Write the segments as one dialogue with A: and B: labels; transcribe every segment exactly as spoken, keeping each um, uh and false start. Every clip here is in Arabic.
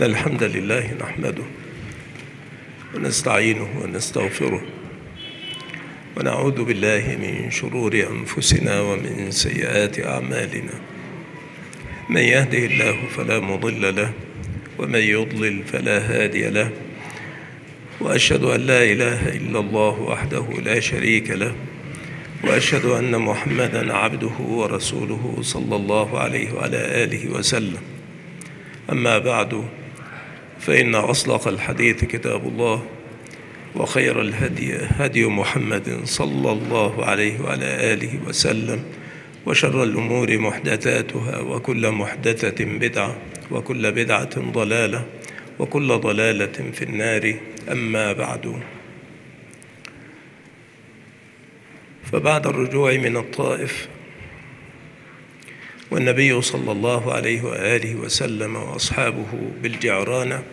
A: إن الحمد لله نحمده ونستعينه ونستغفره ونعوذ بالله من شرور أنفسنا ومن سيئات أعمالنا. من يهده الله فلا مضل له ومن يضلل فلا هادي له، وأشهد أن لا إله إلا الله وحده لا شريك له، وأشهد أن محمدًا عبده ورسوله صلى الله عليه وعلى آله وسلم. أما بعد، فإن أصدق الحديث كتاب الله، وخير الهدي هدي محمد صلى الله عليه وعلى آله وسلم، وشر الأمور محدثاتها، وكل محدثة بدعة، وكل بدعة ضلالة، وكل ضلالة في النار. أما بعد، فبعد الرجوع من الطائف والنبي صلى الله عليه وآله وسلم وأصحابه بالجعرانة،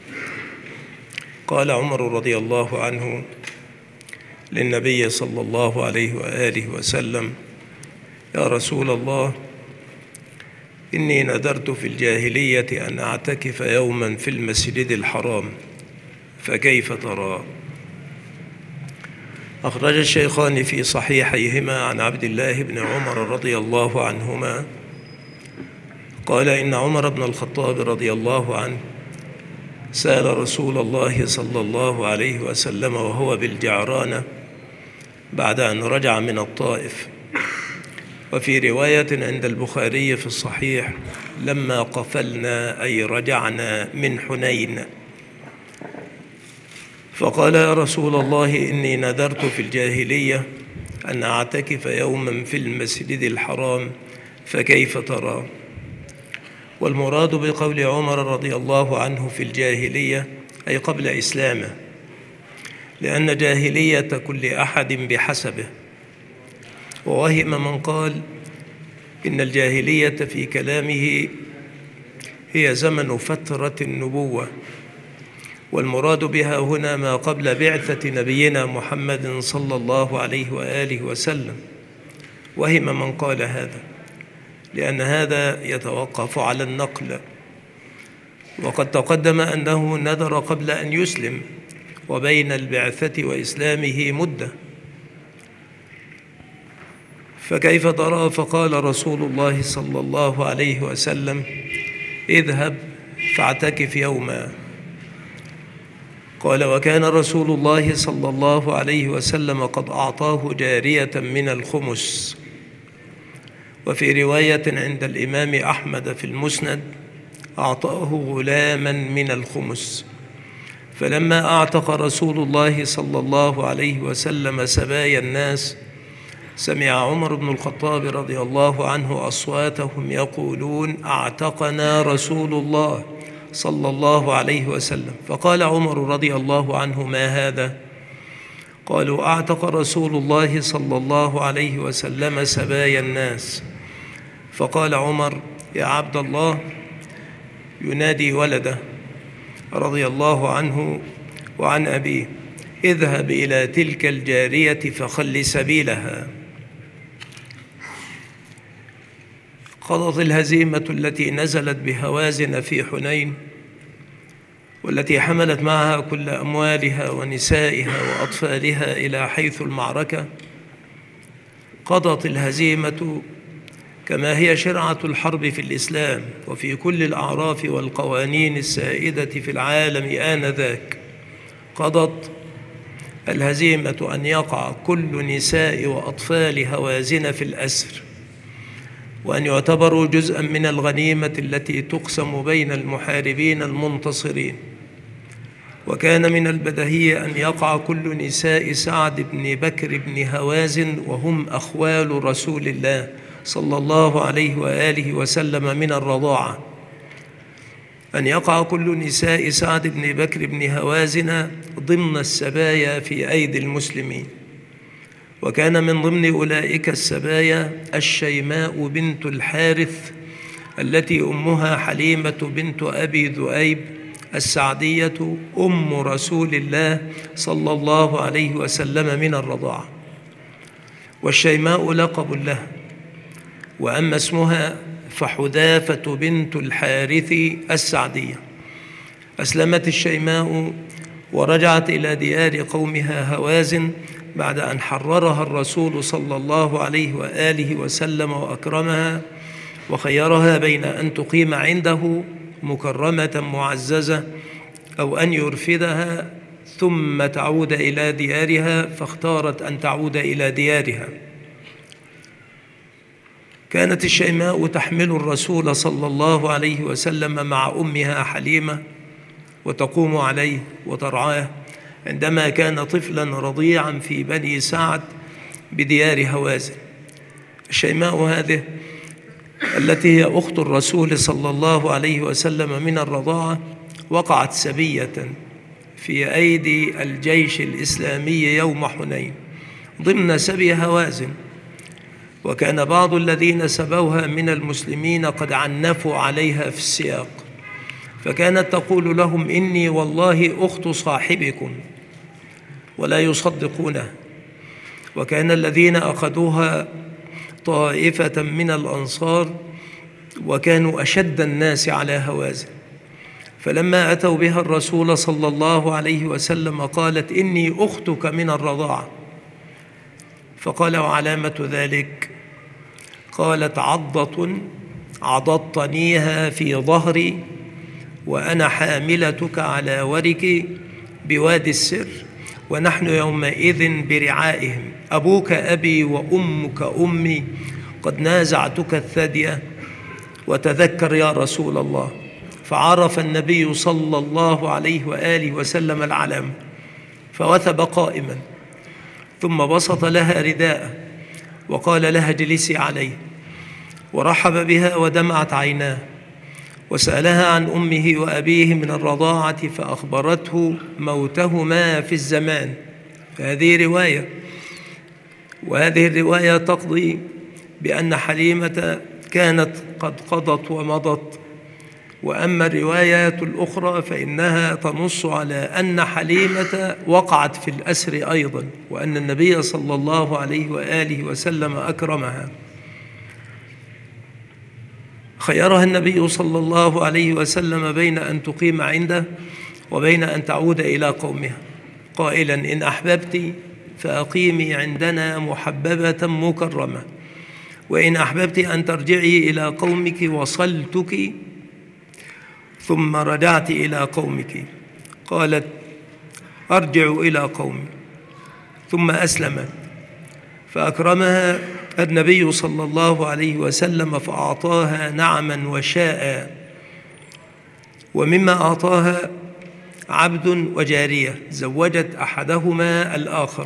A: قال عمر رضي الله عنه للنبي صلى الله عليه وآله وسلم: يا رسول الله، إني نذرت في الجاهلية أن أعتكف يوما في المسجد الحرام، فكيف ترى؟ أخرج الشيخان في صحيحيهما عن عبد الله بن عمر رضي الله عنهما قال: إن عمر بن الخطاب رضي الله عنه سأل رسول الله صلى الله عليه وسلم وهو بالجعرانة بعد أن رجع من الطائف، وفي رواية عند البخاري في الصحيح: لما قفلنا أي رجعنا من حنين، فقال: يا رسول الله، إني نذرت في الجاهلية أن أعتكف يوما في المسجد الحرام، فكيف ترى؟ والمراد بقول عمر رضي الله عنه في الجاهلية أي قبل إسلامه، لأن جاهلية كل أحد بحسبه. ووهم من قال إن الجاهلية في كلامه هي زمن فترة النبوة، والمراد بها هنا ما قبل بعثة نبينا محمد صلى الله عليه وآله وسلم. وهم من قال هذا، لأن هذا يتوقف على النقل، وقد تقدم أنه نذر قبل أن يسلم، وبين البعثة وإسلامه مدة. فكيف ترى؟ فقال رسول الله صلى الله عليه وسلم: اذهب فاعتكف يوما. قال: وكان رسول الله صلى الله عليه وسلم قد أعطاه جارية من الخمس. وفي رواية عند الإمام أحمد في المسند: أعطاه غلاما من الخمس. فلما أعتق رسول الله صلى الله عليه وسلم سبايا الناس، سمع عمر بن الخطاب رضي الله عنه أصواتهم يقولون: أعتقنا رسول الله صلى الله عليه وسلم. فقال عمر رضي الله عنه: ما هذا؟ قالوا: أعتق رسول الله صلى الله عليه وسلم سبايا الناس. فقال عمر: يا عبد الله، ينادي ولده رضي الله عنه وعن أبيه: اذهب إلى تلك الجارية فخل سبيلها. قضت الهزيمة التي نزلت بهوازن في حنين، والتي حملت معها كل أموالها ونسائها وأطفالها إلى حيث المعركة، قضت الهزيمة كما هي شرعة الحرب في الإسلام وفي كل الأعراف والقوانين السائدة في العالم آنذاك. قضت الهزيمة أن يقع كل نساء وأطفال هوازن في الأسر، وأن يعتبروا جزءا من الغنيمة التي تقسم بين المحاربين المنتصرين. وكان من البديهي أن يقع كل نساء سعد بن بكر بن هوازن، وهم أخوال رسول الله صلى الله عليه وآله وسلم، من الرضاعة، أن يقع كل نساء سعد بن بكر بن هوازن ضمن السبايا في أيدي المسلمين. وكان من ضمن أولئك السبايا الشيماء بنت الحارث، التي أمها حليمة بنت أبي ذؤيب السعدية، أم رسول الله صلى الله عليه وسلم، من الرضاعة. والشيماء لقب لها، وأما اسمها فحذافة بنت الحارث السعدية. أسلمت الشيماء ورجعت إلى ديار قومها هوازن بعد أن حررها الرسول صلى الله عليه وآله وسلم وأكرمها، وخيرها بين أن تقيم عنده مكرمة معززة أو أن يرفدها ثم تعود إلى ديارها، فاختارت أن تعود إلى ديارها. كانت الشيماء تحمل الرسول صلى الله عليه وسلم مع أمها حليمة وتقوم عليه وترعاه عندما كان طفلا رضيعا في بني سعد بديار هوازن. الشيماء هذه التي هي أخت الرسول صلى الله عليه وسلم من الرضاعة وقعت سبية في أيدي الجيش الإسلامي يوم حنين ضمن سبي هوازن، وكان بعض الذين سبوها من المسلمين قد عنفوا عليها في السياق، فكانت تقول لهم: إني والله أخت صاحبكم، ولا يصدقونه. وكان الذين أخذوها طائفة من الأنصار وكانوا أشد الناس على هوازن، فلما أتوا بها الرسول صلى الله عليه وسلم قالت: إني أختك من الرضاعة. فقال: وعلامة ذلك؟ قالت: عضة عضضتنيها في ظهري وأنا حاملتك على ورك بوادي السر، ونحن يومئذ برعائهم، أبوك أبي وأمك أمي، قد نازعتك الثدية، وتذكر يا رسول الله. فعرف النبي صلى الله عليه وآله وسلم العلامة فوثب قائما، ثم بسط لها رداءه وقال لها: اجلسي عليه، ورحب بها ودمعت عيناه، وسألها عن أمه وأبيه من الرضاعة فأخبرته موتهما في الزمان. فهذه رواية، وهذه الرواية تقضي بأن حليمة كانت قد قضت ومضت، وأما الروايات الأخرى فإنها تنص على أن حليمة وقعت في الأسر أيضا، وأن النبي صلى الله عليه وآله وسلم أكرمها. خيرها النبي صلى الله عليه وسلم بين أن تقيم عنده وبين أن تعود إلى قومها، قائلا: إن أحببت فأقيمي عندنا محببة مكرمة، وإن أحببت أن ترجعي إلى قومك وصلتك ثم رجعت إلى قومك. قالت: أرجع إلى قومي. ثم أسلمت، فأكرمها النبي صلى الله عليه وسلم فأعطاها نعما وشاء، ومما أعطاها عبد وجارية زوجت أحدهما الآخر.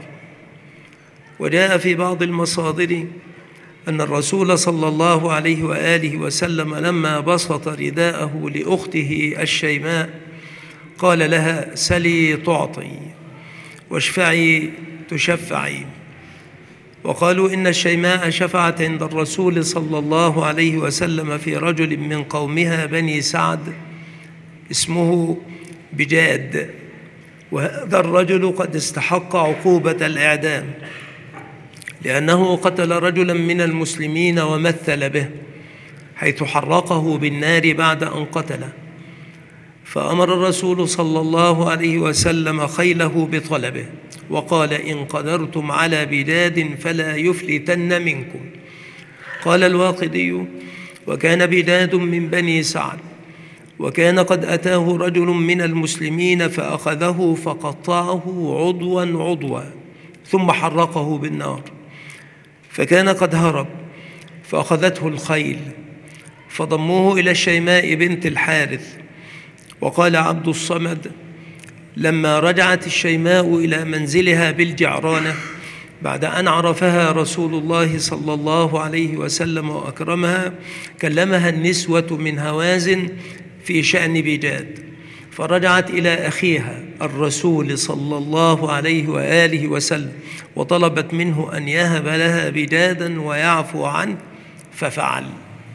A: وجاء في بعض المصادر أن الرسول صلى الله عليه وآله وسلم لما بسط رداءه لأخته الشيماء قال لها: سلي تعطي، واشفعي تشفعي. وقالوا إن الشيماء شفعت عند الرسول صلى الله عليه وسلم في رجل من قومها بني سعد اسمه بجاد، وهذا الرجل قد استحق عقوبة الإعدام لأنه قتل رجلا من المسلمين ومثل به، حيث حرقه بالنار بعد أن قتله. فأمر الرسول صلى الله عليه وسلم خيله بطلبه، وقال: إن قدرتم على بجاد فلا يفلتن منكم. قال الواقدي: وكان بجاد من بني سعد، وكان قد أتاه رجل من المسلمين فأخذه فقطعه عضوا عضوا ثم حرقه بالنار، فكان قد هرب، فأخذته الخيل فضموه إلى الشيماء بنت الحارث. وقال عبد الصمد: لما رجعت الشيماء إلى منزلها بالجعرانة بعد أن عرفها رسول الله صلى الله عليه وسلم وأكرمها، كلمها النسوة من هوازن في شأن بجاد، فرجعت إلى أخيها الرسول صلى الله عليه وآله وسلم وطلبت منه أن يهب لها بجادا ويعفو عنه، ففعل.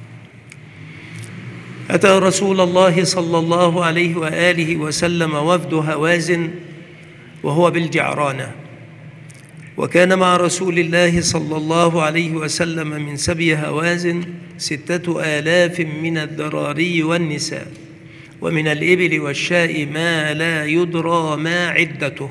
A: أتى رسول الله صلى الله عليه وآله وسلم وفد هوازن وهو بالجعرانة، وكان مع رسول الله صلى الله عليه وسلم من سبي هوازن ستة آلاف من الذراري والنساء، ومن الإبل والشاء ما لا يدرى ما عدته.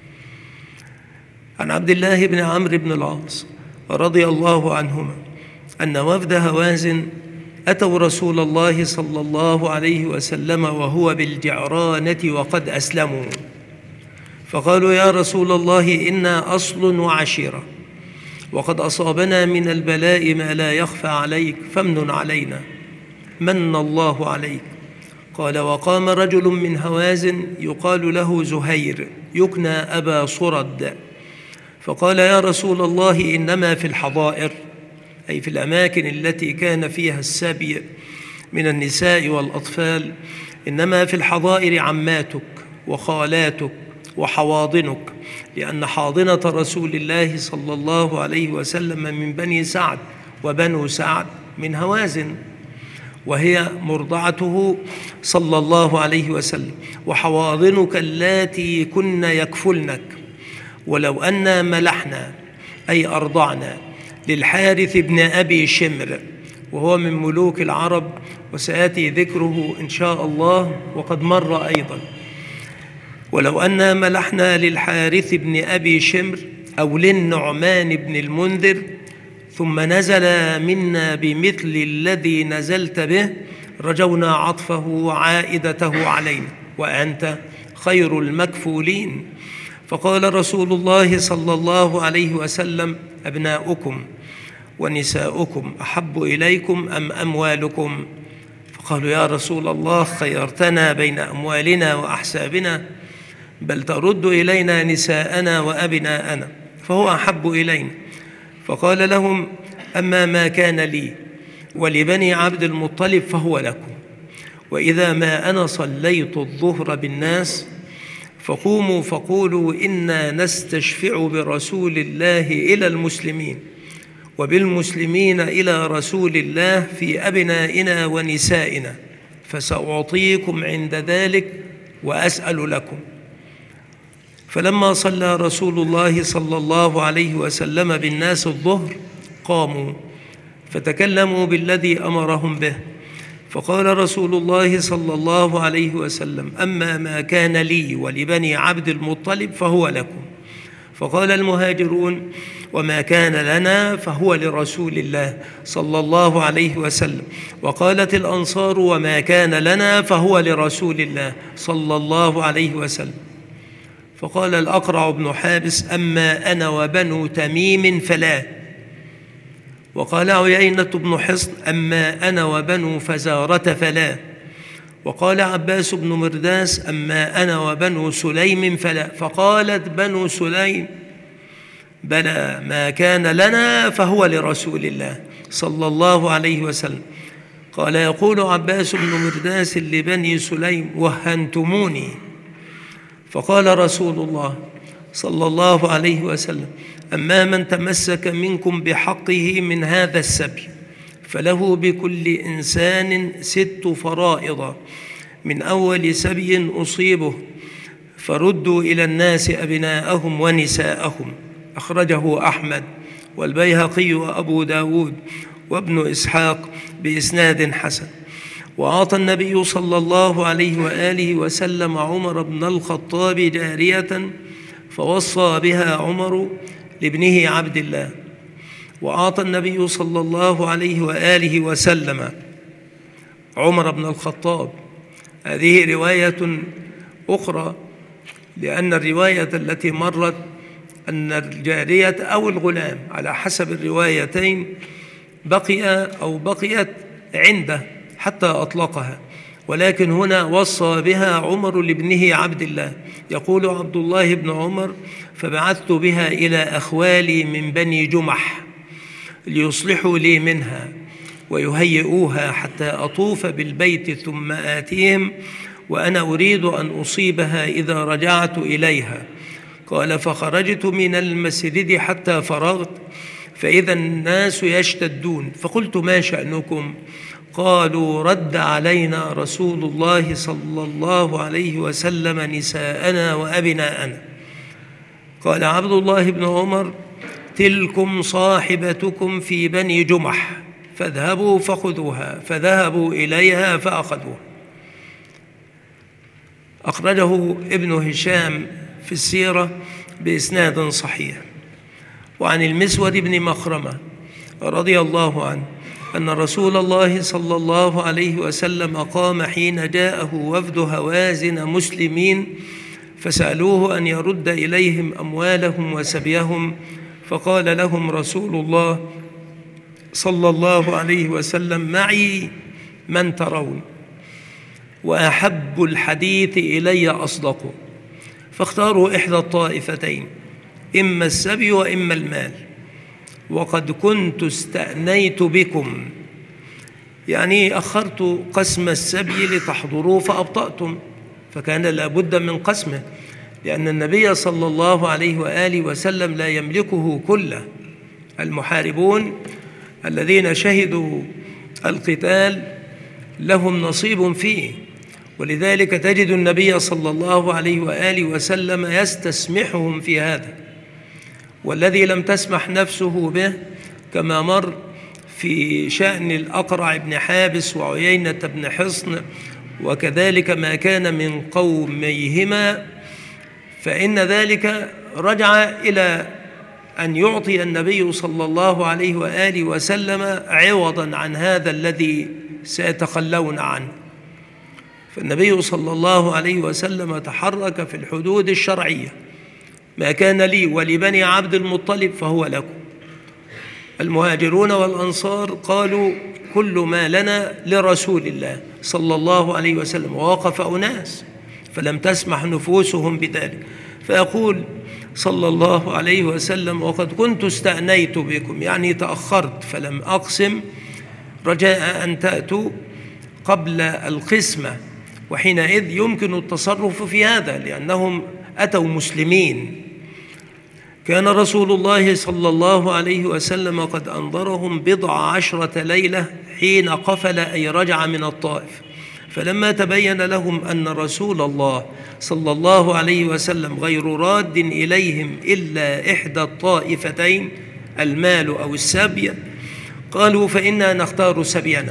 A: عن عبد الله بن عمرو بن العاص رضي الله عنهما أن وفد هوازن أتوا رسول الله صلى الله عليه وسلم وهو بالجعرانة وقد أسلموا، فقالوا: يا رسول الله، إنا أصل وعشيرة، وقد أصابنا من البلاء ما لا يخفى عليك، فامنن علينا. من الله عليك. قال: وقام رجل من هوازن يقال له زهير يكنى أبا صرد، فقال: يا رسول الله، إنما في الحظائر، أي في الأماكن التي كان فيها السبي من النساء والأطفال، إنما في الحظائر عماتك وخالاتك وحواضنك، لأن حاضنة رسول الله صلى الله عليه وسلم من بني سعد، وبنو سعد من هوازن، وهي مرضعته صلى الله عليه وسلم، وحواضنك اللاتي كن يكفلنك. ولو أنا ملحنا، أي أرضعنا، للحارث بن أبي شمر، وهو من ملوك العرب، وسيأتي ذكره إن شاء الله وقد مر أيضا. ولو أنا ملحنا للحارث بن أبي شمر أو للنعمان بن المنذر، ثم نزل منا بمثل الذي نزلت به، رجونا عطفه وعائدته علينا، وأنت خير المكفولين. فقال رسول الله صلى الله عليه وسلم: أبناؤكم ونساؤكم أحب إليكم أم أموالكم؟ فقالوا: يا رسول الله، خيرتنا بين أموالنا وأحسابنا، بل ترد إلينا نساءنا وأبناءنا، فهو أحب إلينا. فقال لهم: أما ما كان لي ولبني عبد المطلب فهو لكم، وإذا ما أنا صليت الظهر بالناس فقوموا فقولوا: إنا نستشفع برسول الله إلى المسلمين، وبالمسلمين إلى رسول الله في أبنائنا ونسائنا، فسأعطيكم عند ذلك وأسأل لكم. فلما صلى رسول الله صلى الله عليه وسلم بالناس الظهر قاموا فتكلموا بالذي أمرهم به، فقال رسول الله صلى الله عليه وسلم: أما ما كان لي ولبني عبد المطلب فهو لكم. فقال المهاجرون: وما كان لنا فهو لرسول الله صلى الله عليه وسلم. وقالت الأنصار: وما كان لنا فهو لرسول الله صلى الله عليه وسلم. فقال الأقرع بن حابس: أما أنا وبنو تميم فلا. وقال عيينة بن حصن: أما أنا وبنو فزارة فلا. وقال عباس بن مرداس: أما أنا وبنو سليم فلا. فقالت بنو سليم: بلى، ما كان لنا فهو لرسول الله صلى الله عليه وسلم. قال يقول عباس بن مرداس لبني سليم: وهنتموني. فقال رسول الله صلى الله عليه وسلم: أما من تمسك منكم بحقه من هذا السبي فله بكل إنسان ست فرائض من أول سبي أصيبه، فردوا إلى الناس أبناءهم ونساءهم. أخرجه أحمد والبيهقي وأبو داود وابن إسحاق بإسناد حسن. وأعطى النبي صلى الله عليه وآله وسلم عمر بن الخطاب جارية فوصى بها عمر لابنه عبد الله. وأعطى النبي صلى الله عليه وآله وسلم عمر بن الخطاب، هذه رواية أخرى، لأن الرواية التي مرت أن الجارية أو الغلام على حسب الروايتين بقي أو بقيت عنده حتى أطلقها، ولكن هنا وصى بها عمر لابنه عبد الله. يقول عبد الله بن عمر: فبعثت بها إلى أخوالي من بني جمح ليصلحوا لي منها ويهيئوها حتى أطوف بالبيت ثم آتيهم وأنا أريد أن أصيبها إذا رجعت إليها. قال: فخرجت من المسجد حتى فرغت فإذا الناس يشتدون، فقلت: ما شأنكم؟ قالوا: رد علينا رسول الله صلى الله عليه وسلم نساءنا وأبناءنا. قال عبد الله بن عمر: تلكم صاحبتكم في بني جمح، فاذهبوا فخذوها. فذهبوا إليها فأخذوها. أخرجه ابن هشام في السيرة بإسناد صحيح. وعن المسود بن مخرمة رضي الله عنه أن رسول الله صلى الله عليه وسلم قام حين جاءه وفد هوازن مسلمين فسألوه أن يرد إليهم أموالهم وسبيهم، فقال لهم رسول الله صلى الله عليه وسلم: معي من ترون، وأحب الحديث إلي أصدقه، فاختاروا إحدى الطائفتين، إما السبي وإما المال، وقد كنت استأنيت بكم، يعني أخرت قسم السبي لتحضروا فأبطأتم، فكان لابد من قسمه، لأن النبي صلى الله عليه وآله وسلم لا يملكه كله. المحاربون الذين شهدوا القتال لهم نصيب فيه، ولذلك تجد النبي صلى الله عليه وآله وسلم يستسمحهم في هذا. والذي لم تسمح نفسه به كما مر في شأن الأقرع بن حابس وعيينة بن حصن، وكذلك ما كان من قوميهما، فإن ذلك رجع إلى أن يعطي النبي صلى الله عليه وآله وسلم عوضا عن هذا الذي سيتخلون عنه. فالنبي صلى الله عليه وسلم تحرك في الحدود الشرعية: ما كان لي ولبني عبد المطلب فهو لكم. المهاجرون والأنصار قالوا: كل ما لنا لرسول الله صلى الله عليه وسلم، ووقف أناس فلم تسمح نفوسهم بذلك، فيقول صلى الله عليه وسلم: وقد كنت استأنيت بكم، يعني تأخرت فلم أقسم رجاء أن تأتوا قبل القسمة، وحينئذ يمكن التصرف في هذا لأنهم أتوا مسلمين. كان رسول الله صلى الله عليه وسلم قد أنظرهم بضع عشرة ليلة حين قفل أي رجع من الطائف، فلما تبين لهم أن رسول الله صلى الله عليه وسلم غير راد إليهم إلا إحدى الطائفتين، المال أو السبي، قالوا: فإنا نختار سبينا.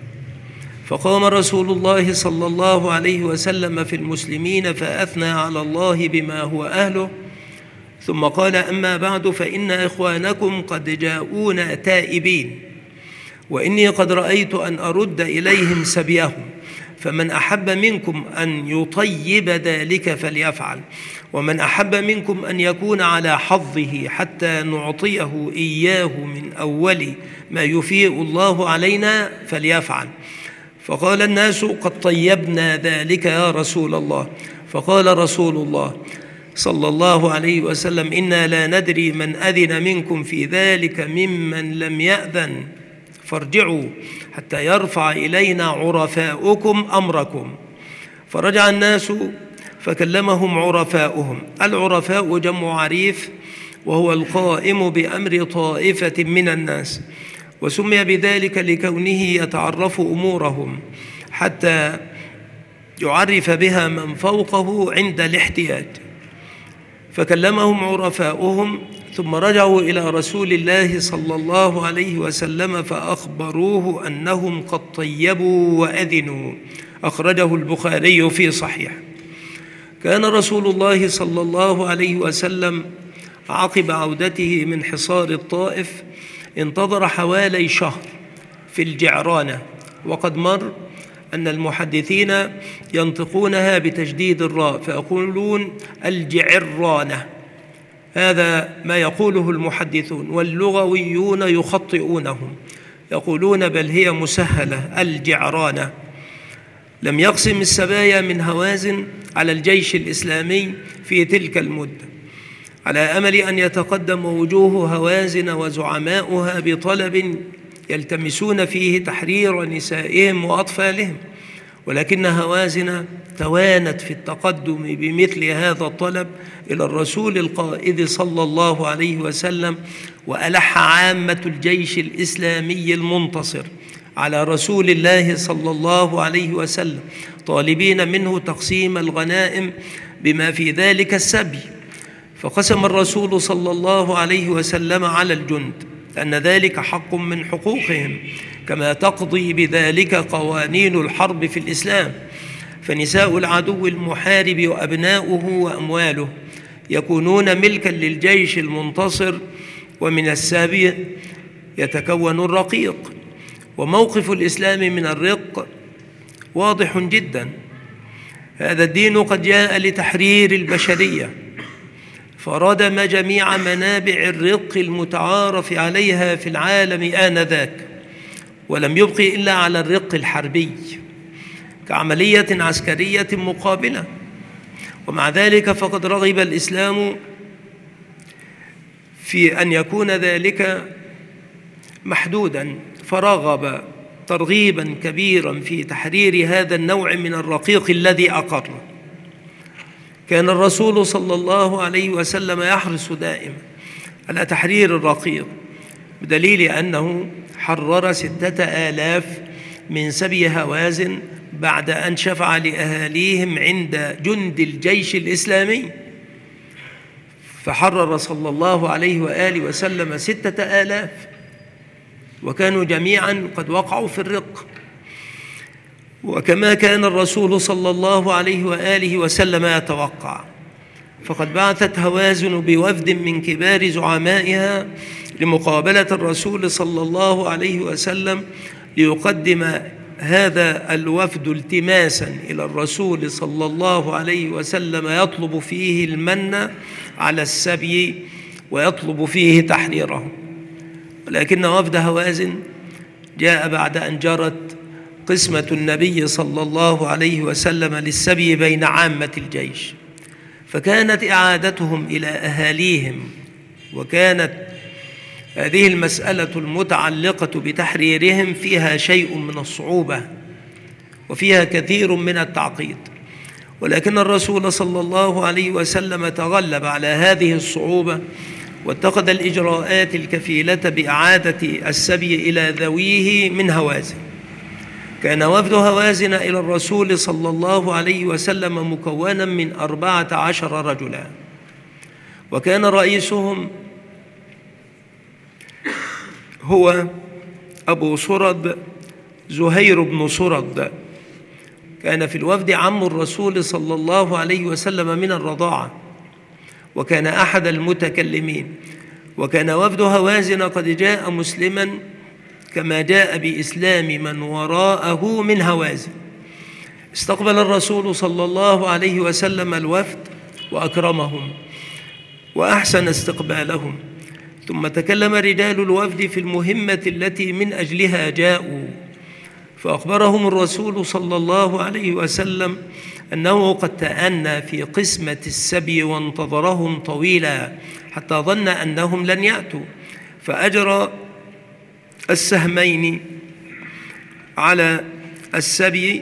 A: فقام رسول الله صلى الله عليه وسلم في المسلمين فأثنى على الله بما هو أهله، ثم قال: أما بعد، فإن إخوانكم قد جاءونا تائبين، وإني قد رأيت أن أرد إليهم سبيهم، فمن أحب منكم أن يطيب ذلك فليفعل، ومن أحب منكم أن يكون على حظه حتى نعطيه إياه من أول ما يفيء الله علينا فليفعل. فقال الناس: قد طيبنا ذلك يا رسول الله. فقال رسول الله صلى الله عليه وسلم: إنا لا ندري من أذن منكم في ذلك ممن لم يأذن، فارجعوا حتى يرفع إلينا عرفاؤكم أمركم. فرجع الناس فكلمهم عرفاؤهم. العرفاء جمع عريف، وهو القائم بأمر طائفة من الناس، وسمي بذلك لكونه يتعرف أمورهم حتى يعرف بها من فوقه عند الاحتياج. فكلمهم عرفاؤهم، ثم رجعوا إلى رسول الله صلى الله عليه وسلم فأخبروه أنهم قد طيبوا وأذنوا. أخرجه البخاري في صحيح. كان رسول الله صلى الله عليه وسلم عقب عودته من حصار الطائف انتظر حوالي شهر في الجعرانة، وقد مر أن المحدثين ينطقونها بتشديد الراء فيقولون الجعرانة، هذا ما يقوله المحدثون، واللغويون يخطئونهم يقولون بل هي مسهلة الجعرانة. لم يقسم السبايا من هوازن على الجيش الإسلامي في تلك المدة، على أمل أن يتقدم وجوه هوازن وزعماؤها بطلب يلتمسون فيه تحرير نسائهم وأطفالهم، ولكن هوازن توانت في التقدم بمثل هذا الطلب إلى الرسول القائد صلى الله عليه وسلم، وألح عامة الجيش الإسلامي المنتصر على رسول الله صلى الله عليه وسلم طالبين منه تقسيم الغنائم بما في ذلك السبي. فقسم الرسول صلى الله عليه وسلم على الجند أن ذلك حق من حقوقهم، كما تقضي بذلك قوانين الحرب في الإسلام. فنساء العدو المحارب وأبناؤه وأمواله يكونون ملكا للجيش المنتصر، ومن السابي يتكون الرقيق. وموقف الإسلام من الرق واضح جدا. هذا الدين قد جاء لتحرير البشرية، فردم جميع منابع الرق المتعارف عليها في العالم آنذاك، ولم يبق إلا على الرق الحربي كعملية عسكرية مقابلة. ومع ذلك فقد رغب الإسلام في أن يكون ذلك محدوداً، فرغب ترغيباً كبيراً في تحرير هذا النوع من الرقيق الذي أقر. كان الرسول صلى الله عليه وسلم يحرص دائما على تحرير الرقيق، بدليل أنه حرر ستة آلاف من سبي هوازن بعد أن شفع لأهاليهم عند جند الجيش الإسلامي. فحرر صلى الله عليه وآله وسلم ستة آلاف، وكانوا جميعا قد وقعوا في الرق. وكما كان الرسول صلى الله عليه وآله وسلم يتوقع، فقد بعثت هوازن بوفد من كبار زعمائها لمقابلة الرسول صلى الله عليه وسلم، ليقدم هذا الوفد التماسا إلى الرسول صلى الله عليه وسلم يطلب فيه المن على السبي ويطلب فيه تحريره. ولكن وفد هوازن جاء بعد أن جرت قسمة النبي صلى الله عليه وسلم للسبي بين عامة الجيش، فكانت إعادتهم إلى أهاليهم، وكانت هذه المسألة المتعلقة بتحريرهم فيها شيء من الصعوبة وفيها كثير من التعقيد. ولكن الرسول صلى الله عليه وسلم تغلب على هذه الصعوبة واتخذ الإجراءات الكفيلة بإعادة السبي إلى ذويه من هوازن. كان وفد هوازن إلى الرسول صلى الله عليه وسلم مكونا من أربعة عشر رجلا، وكان رئيسهم هو أبو صرد زهير بن صرد. كان في الوفد عم الرسول صلى الله عليه وسلم من الرضاعة، وكان أحد المتكلمين. وكان وفد هوازن قد جاء مسلما كما جاء بإسلام من وراءه من هوازن. استقبل الرسول صلى الله عليه وسلم الوفد وأكرمهم وأحسن استقبالهم، ثم تكلم رجال الوفد في المهمة التي من أجلها جاءوا، فأخبرهم الرسول صلى الله عليه وسلم أنه قد تأنى في قسمة السبي وانتظرهم طويلا حتى ظن أنهم لن يأتوا، فأجرى السهمين على السبي،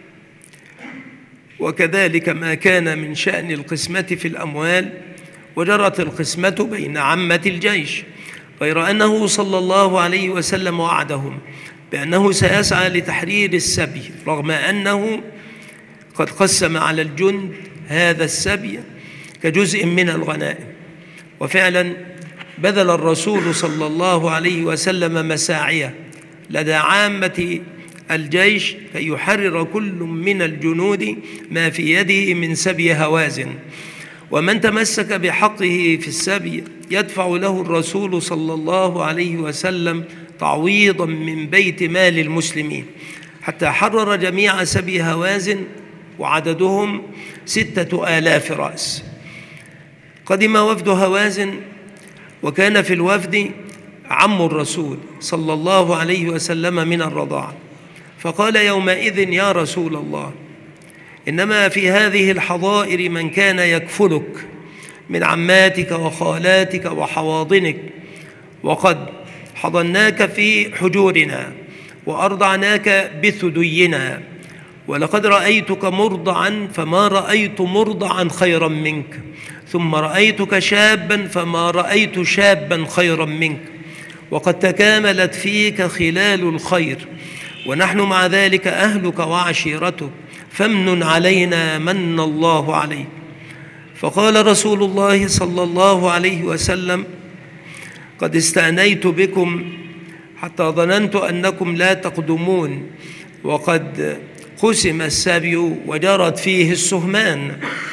A: وكذلك ما كان من شأن القسمة في الأموال، وجرت القسمة بين عامة الجيش، غير أنه صلى الله عليه وسلم وعدهم بأنه سيسعى لتحرير السبي، رغم أنه قد قسم على الجند هذا السبي كجزء من الغنائم. وفعلا بذل الرسول صلى الله عليه وسلم مساعيه لدى عامة الجيش كي يحرر كل من الجنود ما في يده من سبي هوازن، ومن تمسك بحقه في السبي يدفع له الرسول صلى الله عليه وسلم تعويضا من بيت مال المسلمين، حتى حرر جميع سبي هوازن وعددهم ستة آلاف رأس. قدم وفد هوازن، وكان في الوفد عم الرسول صلى الله عليه وسلم من الرضاعة، فقال يومئذ يا رسول الله، إنما في هذه الحظائر من كان يكفلك من عماتك وخالاتك وحواضنك، وقد حضناك في حجورنا وأرضعناك بثدينا، ولقد رأيتك مرضعا فما رأيت مرضعا خيرا منك، ثم رأيتك شابا فما رأيت شابا خيرا منك، وقد تكاملت فيك خلال الخير، ونحن مع ذلك أهلك وعشيرتك، فامنن علينا من الله عليك. فقال رسول الله صلى الله عليه وسلم قد استأنيت بكم حتى ظننت أنكم لا تقدمون، وقد قسم السبي وجرت فيه السهمان.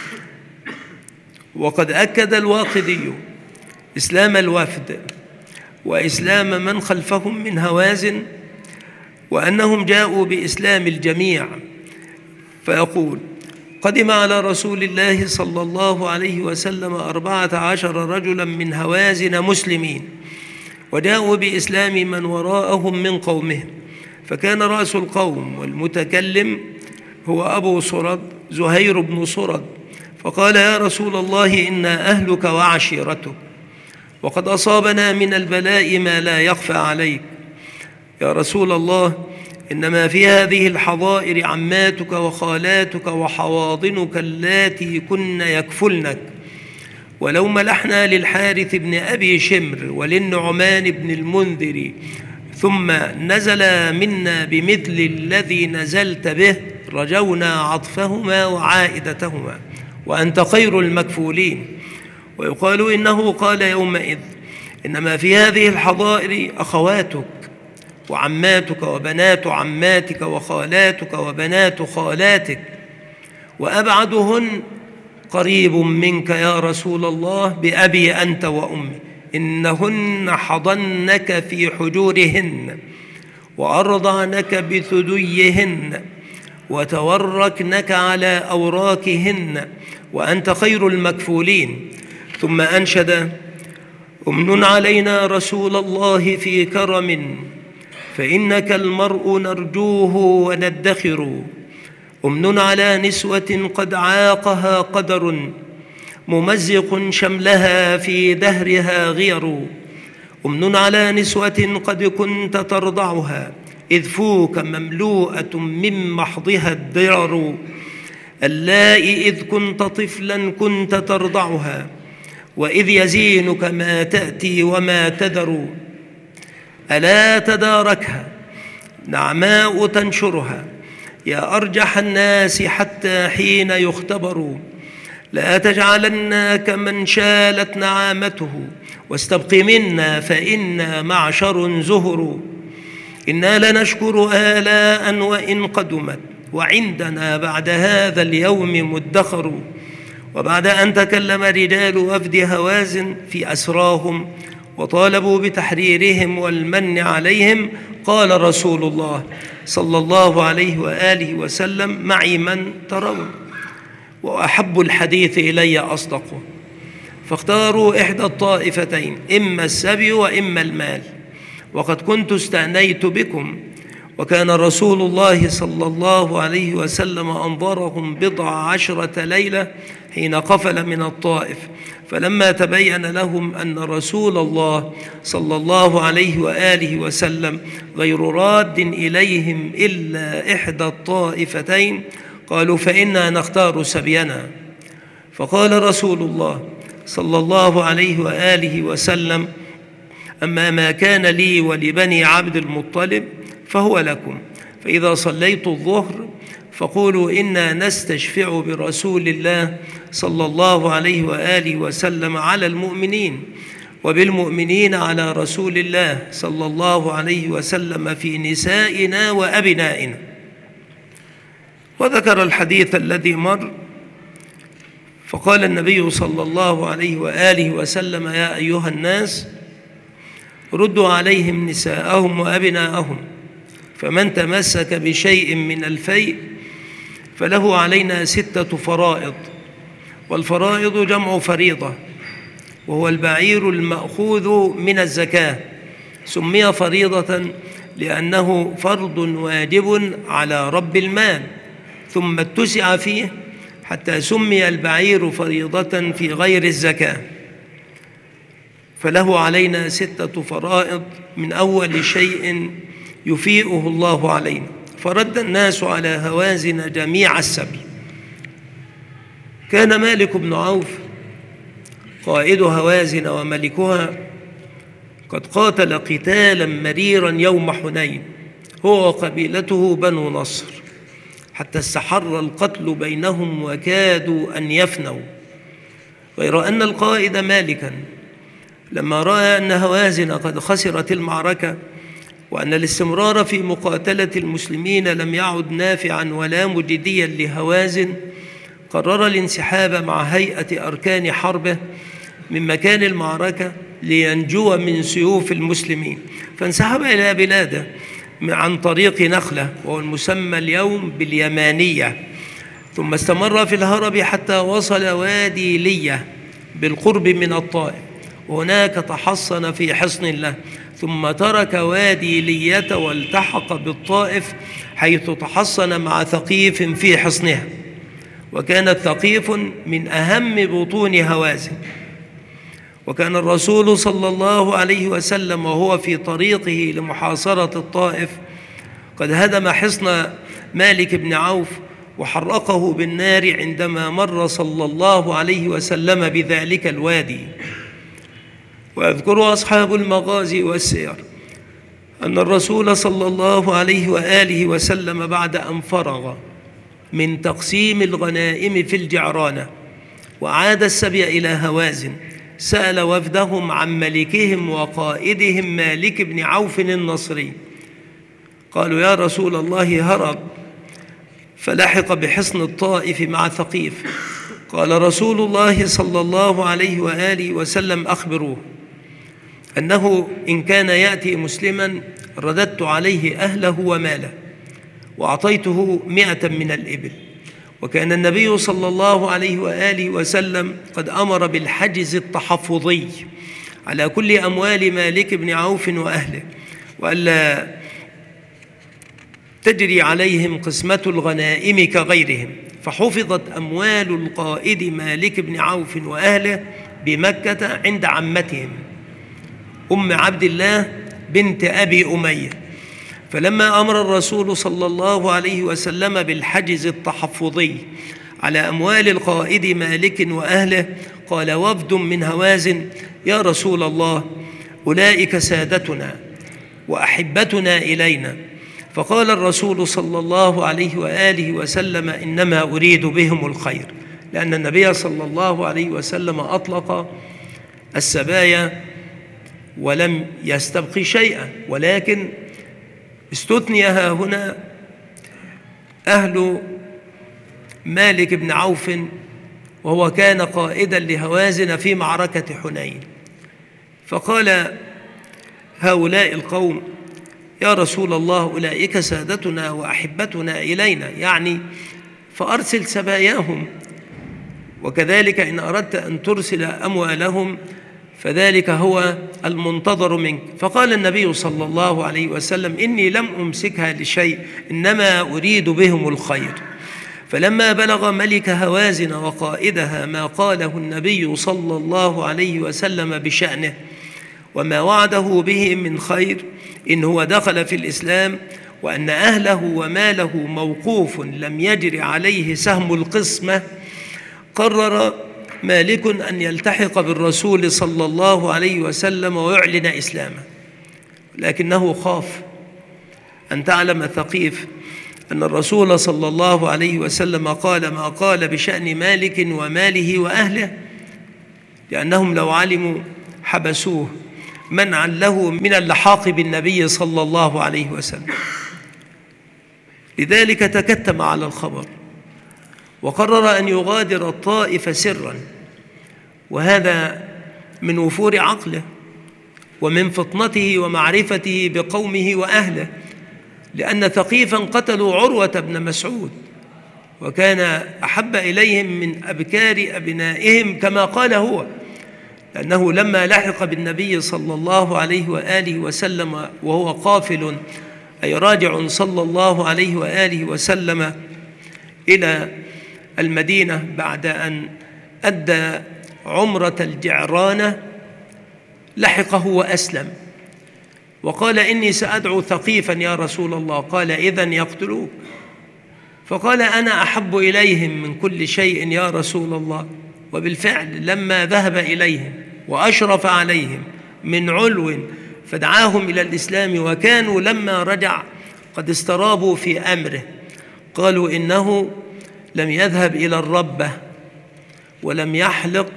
A: وقد أكد الواقدي إسلام الوفد وإسلام من خلفهم من هوازن، وأنهم جاءوا بإسلام الجميع، فيقول: قدم على رسول الله صلى الله عليه وسلم أربعة عشر رجلا من هوازن مسلمين، وجاءوا بإسلام من وراءهم من قومهم، فكان رأس القوم والمتكلم هو أبو صرد زهير بن صرد، فقال: يا رسول الله، إنا أهلك وعشيرتك، وقد أصابنا من البلاء ما لا يخفى عليك. يا رسول الله، إنما في هذه الحظائر عماتك وخالاتك وحواضنك اللاتي كن يكفلنك. ولو ملحنا للحارث بن أبي شمر وللنعمان بن المنذر ثم نزل منا بمثل الذي نزلت به رجونا عطفهما وعائدتهما، وأنت خير المكفولين. ويقال إنه قال يومئذ: إنما في هذه الحظائر أخواتك وعماتك وبنات عماتك وخالاتك وبنات خالاتك، وأبعدهن قريب منك يا رسول الله بأبي أنت وأمي، إنهن حضنك في حجورهن وأرضعنك بثديهن وتوركنك على أوراكهن، وأنت خير المكفولين. ثم أنشد: أمن علينا رسول الله في كرم، فإنك المرء نرجوه وندخر. أمن على نسوة قد عاقها قدر، ممزق شملها في دهرها غير. أمن على نسوة قد كنت ترضعها، إذ فوك مملوءة من محضها الضرر. اللائي إذ كنت طفلا كنت ترضعها، وإذ يزينك ما تأتي وما تذر. ألا تداركها نعماء تنشرها، يا أرجح الناس حتى حين يختبر. لا تجعلنا كمن شالت نعامته، واستبق منا فإنا معشر زهر. إنا لنشكر آلاء وإن قدمت، وعندنا بعد هذا اليوم مدخر. وبعد أن تكلم رجال وفد هوازن في أسراهم وطالبوا بتحريرهم والمن عليهم، قال رسول الله صلى الله عليه وآله وسلم: معي من ترون، وأحب الحديث إلي أصدقه. فاختاروا إحدى الطائفتين، إما السبي وإما المال، وقد كنت استأنيت بكم. وكان رسول الله صلى الله عليه وسلم أنظرهم بضع عشرة ليلة حين قفل من الطائف، فلما تبين لهم أن رسول الله صلى الله عليه وآله وسلم غير راد إليهم إلا إحدى الطائفتين، قالوا: فإنا نختار سبينا. فقال رسول الله صلى الله عليه وآله وسلم: أما ما كان لي ولبني عبد المطلب فهو لكم، فإذا صليت الظهر فقولوا: إنا نستشفع برسول الله صلى الله عليه وآله وسلم على المؤمنين، وبالمؤمنين على رسول الله صلى الله عليه وسلم في نسائنا وأبنائنا. وذكر الحديث الذي مر، فقال النبي صلى الله عليه وآله وسلم: يا أيها الناس، ردوا عليهم نساءهم وأبناءهم، فمن تمسك بشيء من الفيء فله علينا ستة فرائض. والفرائض جمع فريضة، وهو البعير المأخوذ من الزكاة. سمي فريضة لأنه فرض واجب على رب المال، ثم اتسع فيه حتى سمي البعير فريضة في غير الزكاة. فله علينا ستة فرائض، من أول شيء يفيئه الله علينا. فرد الناس على هوازن جميع السبي. كان مالك بن عوف قائد هوازن وملكها قد قاتل قتالا مريرا يوم حنين، هو وقبيلته بنو نصر، حتى استحر القتل بينهم وكادوا أن يفنوا. غير أن القائد مالكا لما رأى أن هوازن قد خسرت المعركة وأن الاستمرار في مقاتلة المسلمين لم يعد نافعا ولا مجديا لهوازن، قرر الانسحاب مع هيئة أركان حربه من مكان المعركة لينجو من سيوف المسلمين، فانسحب إلى بلاده عن طريق نخلة، وهو المسمى اليوم باليمانية، ثم استمر في الهرب حتى وصل وادي لية بالقرب من الطائف، وهناك تحصن في حصن له، ثم ترك وادي لية والتحق بالطائف حيث تحصن مع ثقيف في حصنها. وكانت ثقيف من أهم بطون هوازن. وكان الرسول صلى الله عليه وسلم وهو في طريقه لمحاصرة الطائف قد هدم حصن مالك بن عوف وحرقه بالنار عندما مر صلى الله عليه وسلم بذلك الوادي. ويذكر أصحاب المغازي والسير أن الرسول صلى الله عليه وآله وسلم بعد أن فرغ من تقسيم الغنائم في الجعرانة وعاد السبي إلى هوازن سأل وفدهم عن ملكهم وقائدهم مالك بن عوف النصري. قالوا: يا رسول الله، هرب فلحق بحصن الطائف مع ثقيف. قال رسول الله صلى الله عليه وآله وسلم: أخبروه أنه إن كان يأتي مسلما رددت عليه أهله وماله وأعطيته مئة من الإبل. وكان النبي صلى الله عليه وآله وسلم قد أمر بالحجز التحفظي على كل أموال مالك بن عوف وأهله، وألا تجري عليهم قسمة الغنائم كغيرهم، فحفظت أموال القائد مالك بن عوف وأهله بمكة عند عمتهم أم عبد الله بنت أبي أمية. فلما أمر الرسول صلى الله عليه وسلم بالحجز التحفظي على أموال القائد مالك وأهله، قال وفد من هوازن: يا رسول الله، أولئك سادتنا وأحبتنا إلينا. فقال الرسول صلى الله عليه وآله وسلم: إنما أريد بهم الخير، لأن النبي صلى الله عليه وسلم أطلق السبايا ولم يستبق شيئا، ولكن استثني ها هنا أهل مالك بن عوف، وهو كان قائدا لهوازن في معركة حنين. فقال هؤلاء القوم: يا رسول الله، أولئك سادتنا وأحبتنا إلينا، يعني فأرسل سباياهم، وكذلك إن أردت أن ترسل أموالهم فذلك هو المنتظر منك. فقال النبي صلى الله عليه وسلم: إني لم أمسكها لشيء، إنما أريد بهم الخير. فلما بلغ ملك هوازن وقائدها ما قاله النبي صلى الله عليه وسلم بشأنه وما وعده به من خير، إن هو دخل في الإسلام وأن أهله وماله موقوف لم يجر عليه سهم القسمة، قرر مالك أن يلتحق بالرسول صلى الله عليه وسلم ويعلن إسلامه، لكنه خاف أن تعلم ثقيف أن الرسول صلى الله عليه وسلم قال ما قال بشأن مالك وماله وأهله، لأنهم لو علموا حبسوه منعا له من اللحاق بالنبي صلى الله عليه وسلم. لذلك تكتم على الخبر وقرر أن يغادر الطائف سرا، وهذا من وفور عقله ومن فطنته ومعرفته بقومه وأهله، لأن ثقيفا قتلوا عروة بن مسعود وكان أحب إليهم من أبكار أبنائهم كما قال هو، لأنه لما لحق بالنبي صلى الله عليه وآله وسلم وهو قافل أي راجع صلى الله عليه وآله وسلم إلى المدينة بعد أن أدى عمرة الجعرانة، لحقه وأسلم وقال: إني سأدعو ثقيفا يا رسول الله. قال: إذن يقتلوك. فقال: أنا أحب إليهم من كل شيء يا رسول الله. وبالفعل لما ذهب إليهم وأشرف عليهم من علو فدعاهم إلى الإسلام، وكانوا لما رجع قد استرابوا في أمره، قالوا إنه لم يذهب إلى الربة ولم يحلق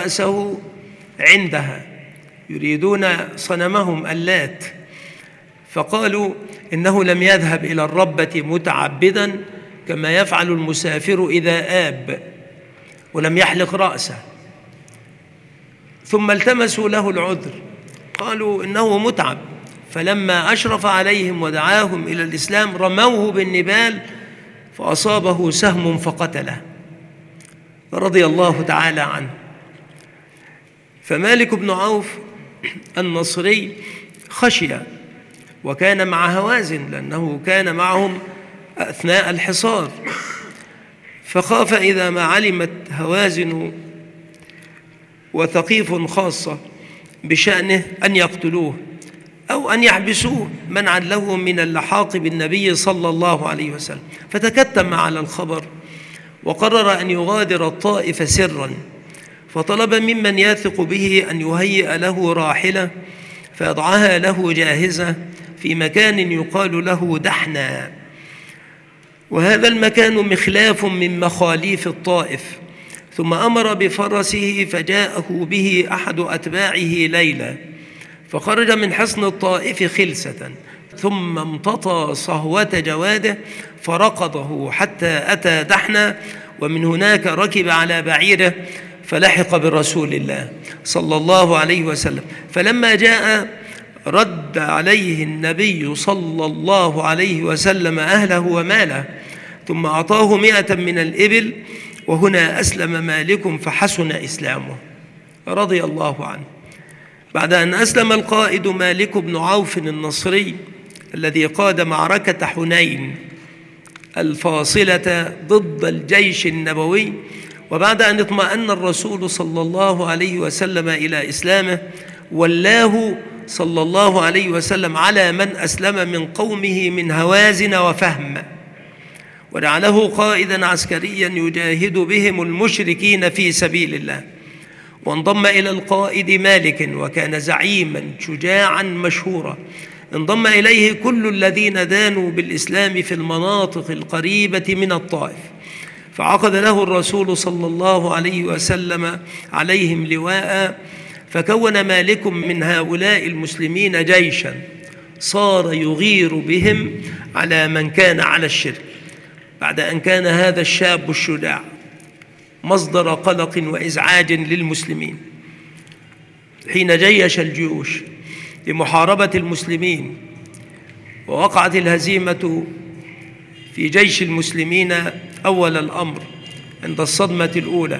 A: رأسه عندها، يريدون صنمهم اللات. فقالوا إنه لم يذهب إلى الربة متعبدا كما يفعل المسافر إذا آب، ولم يحلق رأسه. ثم التمسوا له العذر، قالوا إنه متعب، فلما أشرف عليهم ودعاهم إلى الإسلام رموه بالنبال فأصابه سهم فقتله رضي الله تعالى عنه. فمالك بن عوف النصري خشي، وكان مع هوازن لأنه كان معهم أثناء الحصار، فخاف إذا ما علمت هوازن وثقيف خاصة بشأنه أن يقتلوه أو أن يحبسوه منعا له من اللحاق بالنبي صلى الله عليه وسلم. فتكتم على الخبر وقرر أن يغادر الطائف سرا، فطلب ممن يثق به أن يهيئ له راحلة فيضعها له جاهزة في مكان يقال له دحنا، وهذا المكان مخلاف من مخاليف الطائف. ثم أمر بفرسه فجاءه به أحد أتباعه ليلا، فخرج من حصن الطائف خلسة، ثم امتطى صهوة جواده فرقضه حتى أتى دحنا، ومن هناك ركب على بعيره فلحق برسول الله صلى الله عليه وسلم. فلما جاء رد عليه النبي صلى الله عليه وسلم أهله وماله، ثم أعطاه مئة من الإبل، وهنا أسلم مالك فحسن إسلامه رضي الله عنه. بعد أن أسلم القائد مالك بن عوف النصري الذي قاد معركة حنين الفاصلة ضد الجيش النبوي، وبعد أن اطمأن الرسول صلى الله عليه وسلم إلى إسلامه، ولاه صلى الله عليه وسلم على من أسلم من قومه من هوازن وفهم، وجعله قائدا عسكريا يجاهد بهم المشركين في سبيل الله. وانضم إلى القائد مالك، وكان زعيما شجاعا مشهورا. انضم إليه كل الذين دانوا بالإسلام في المناطق القريبة من الطائف، فعقد له الرسول صلى الله عليه وسلم عليهم لواء، فكون مالك من هؤلاء المسلمين جيشا صار يغير بهم على من كان على الشرك، بعد أن كان هذا الشاب الشجاع مصدر قلق وإزعاج للمسلمين. حين جيش الجيوش لمحاربة المسلمين ووقعت الهزيمة في جيش المسلمين أول الأمر عند الصدمة الأولى،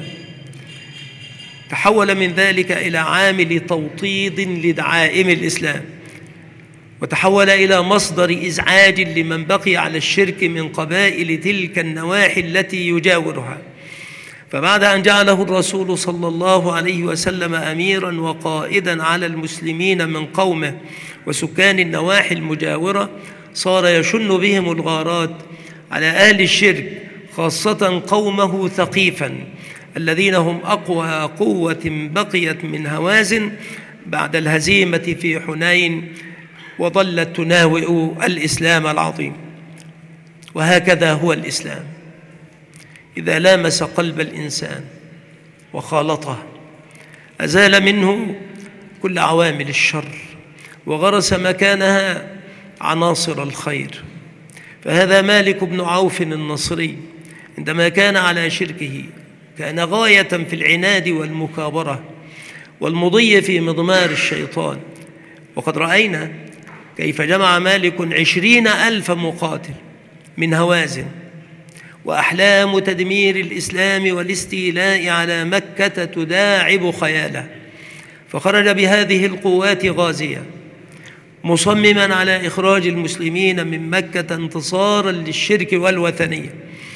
A: تحول من ذلك إلى عامل توطيد لدعائم الإسلام، وتحول إلى مصدر إزعاج لمن بقي على الشرك من قبائل تلك النواحي التي يجاورها. فبعد أن جعله الرسول صلى الله عليه وسلم أميرا وقائدا على المسلمين من قومه وسكان النواحي المجاورة، صار يشن بهم الغارات على أهل الشرك، خاصة قومه ثقيفا الذين هم أقوى قوة بقيت من هوازن بعد الهزيمة في حنين، وظلت تناوئ الإسلام العظيم. وهكذا هو الإسلام، إذا لامس قلب الإنسان وخالطه أزال منه كل عوامل الشر وغرس مكانها عناصر الخير. فهذا مالك بن عوف النصري عندما كان على شركه كان غاية في العناد والمكابرة والمضي في مضمار الشيطان. وقد رأينا كيف جمع مالك عشرين ألف مقاتل من هوازن، وأحلام تدمير الإسلام والاستيلاء على مكة تداعب خياله، فخرج بهذه القوات غازية مصمما على إخراج المسلمين من مكة انتصارا للشرك والوثنية.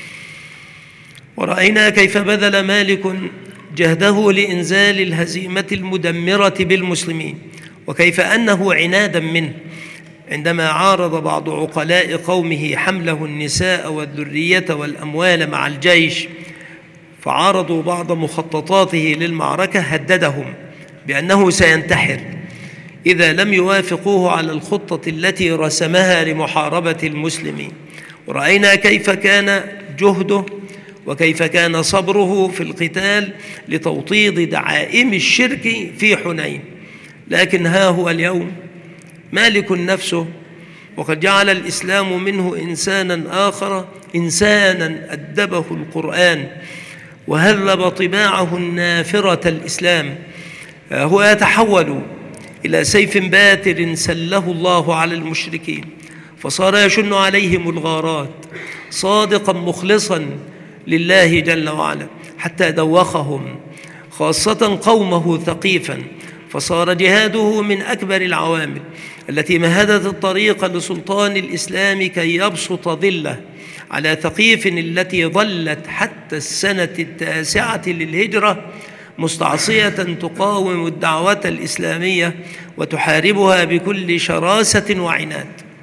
A: ورأينا كيف بذل مالك جهده لإنزال الهزيمة المدمرة بالمسلمين، وكيف أنه عنادا منه عندما عارض بعض عقلاء قومه حمله النساء والذرية والأموال مع الجيش، فعارضوا بعض مخططاته للمعركة، هددهم بأنه سينتحر إذا لم يوافقوه على الخطة التي رسمها لمحاربة المسلمين. ورأينا كيف كان جهده وكيف كان صبره في القتال لتوطيد دعائم الشرك في حنين. لكن ها هو اليوم مالك نفسه وقد جعل الإسلام منه إنسانا آخر، إنسانا أدبه القرآن وهذب طباعه النافرة الإسلام. هو يتحول إلى سيف باتر سله الله على المشركين، فصار يشن عليهم الغارات صادقا مخلصا لله جل وعلا، حتى دوخهم خاصة قومه ثقيفا، فصار جهاده من أكبر العوامل التي مهدت الطريق لسلطان الإسلام كي يبسط ظله على ثقيف التي ظلت حتى السنة التاسعة للهجرة مستعصية تقاوم الدعوة الإسلامية وتحاربها بكل شراسة وعناد.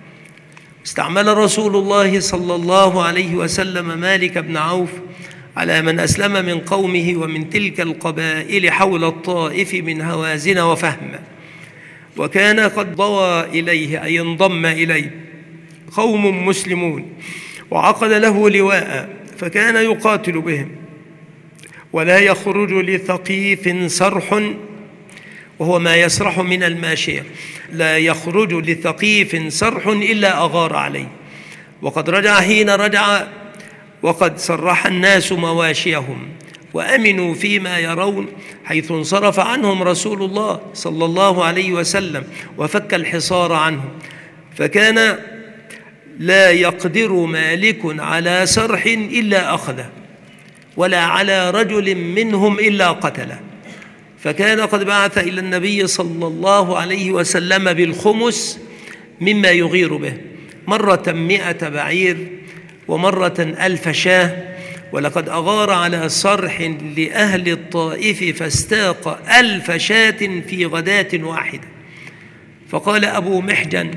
A: استعمل رسول الله صلى الله عليه وسلم مالك بن عوف على من أسلم من قومه ومن تلك القبائل حول الطائف من هوازن وفهم، وكان قد ضوى إليه أي انضم إليه قوم مسلمون وعقد له لواء، فكان يقاتل بهم ولا يخرج لثقيف سرح، وهو ما يسرح من الماشية، لا يخرج لثقيف سرح إلا أغار عليه. وقد رجع حين رجع وقد سرح الناس مواشيهم وأمنوا فيما يرون، حيث انصرف عنهم رسول الله صلى الله عليه وسلم وفك الحصار عنهم، فكان لا يقدر مالك على سرح إلا أخذه، ولا على رجل منهم إلا قتله. فكان قد بعث إلى النبي صلى الله عليه وسلم بالخمس مما يغير به، مرة مئة بعير ومرة ألف شاه، ولقد أغار على صرح لأهل الطائف فاستاق ألف شاة في غداة واحدة. فقال أبو محجن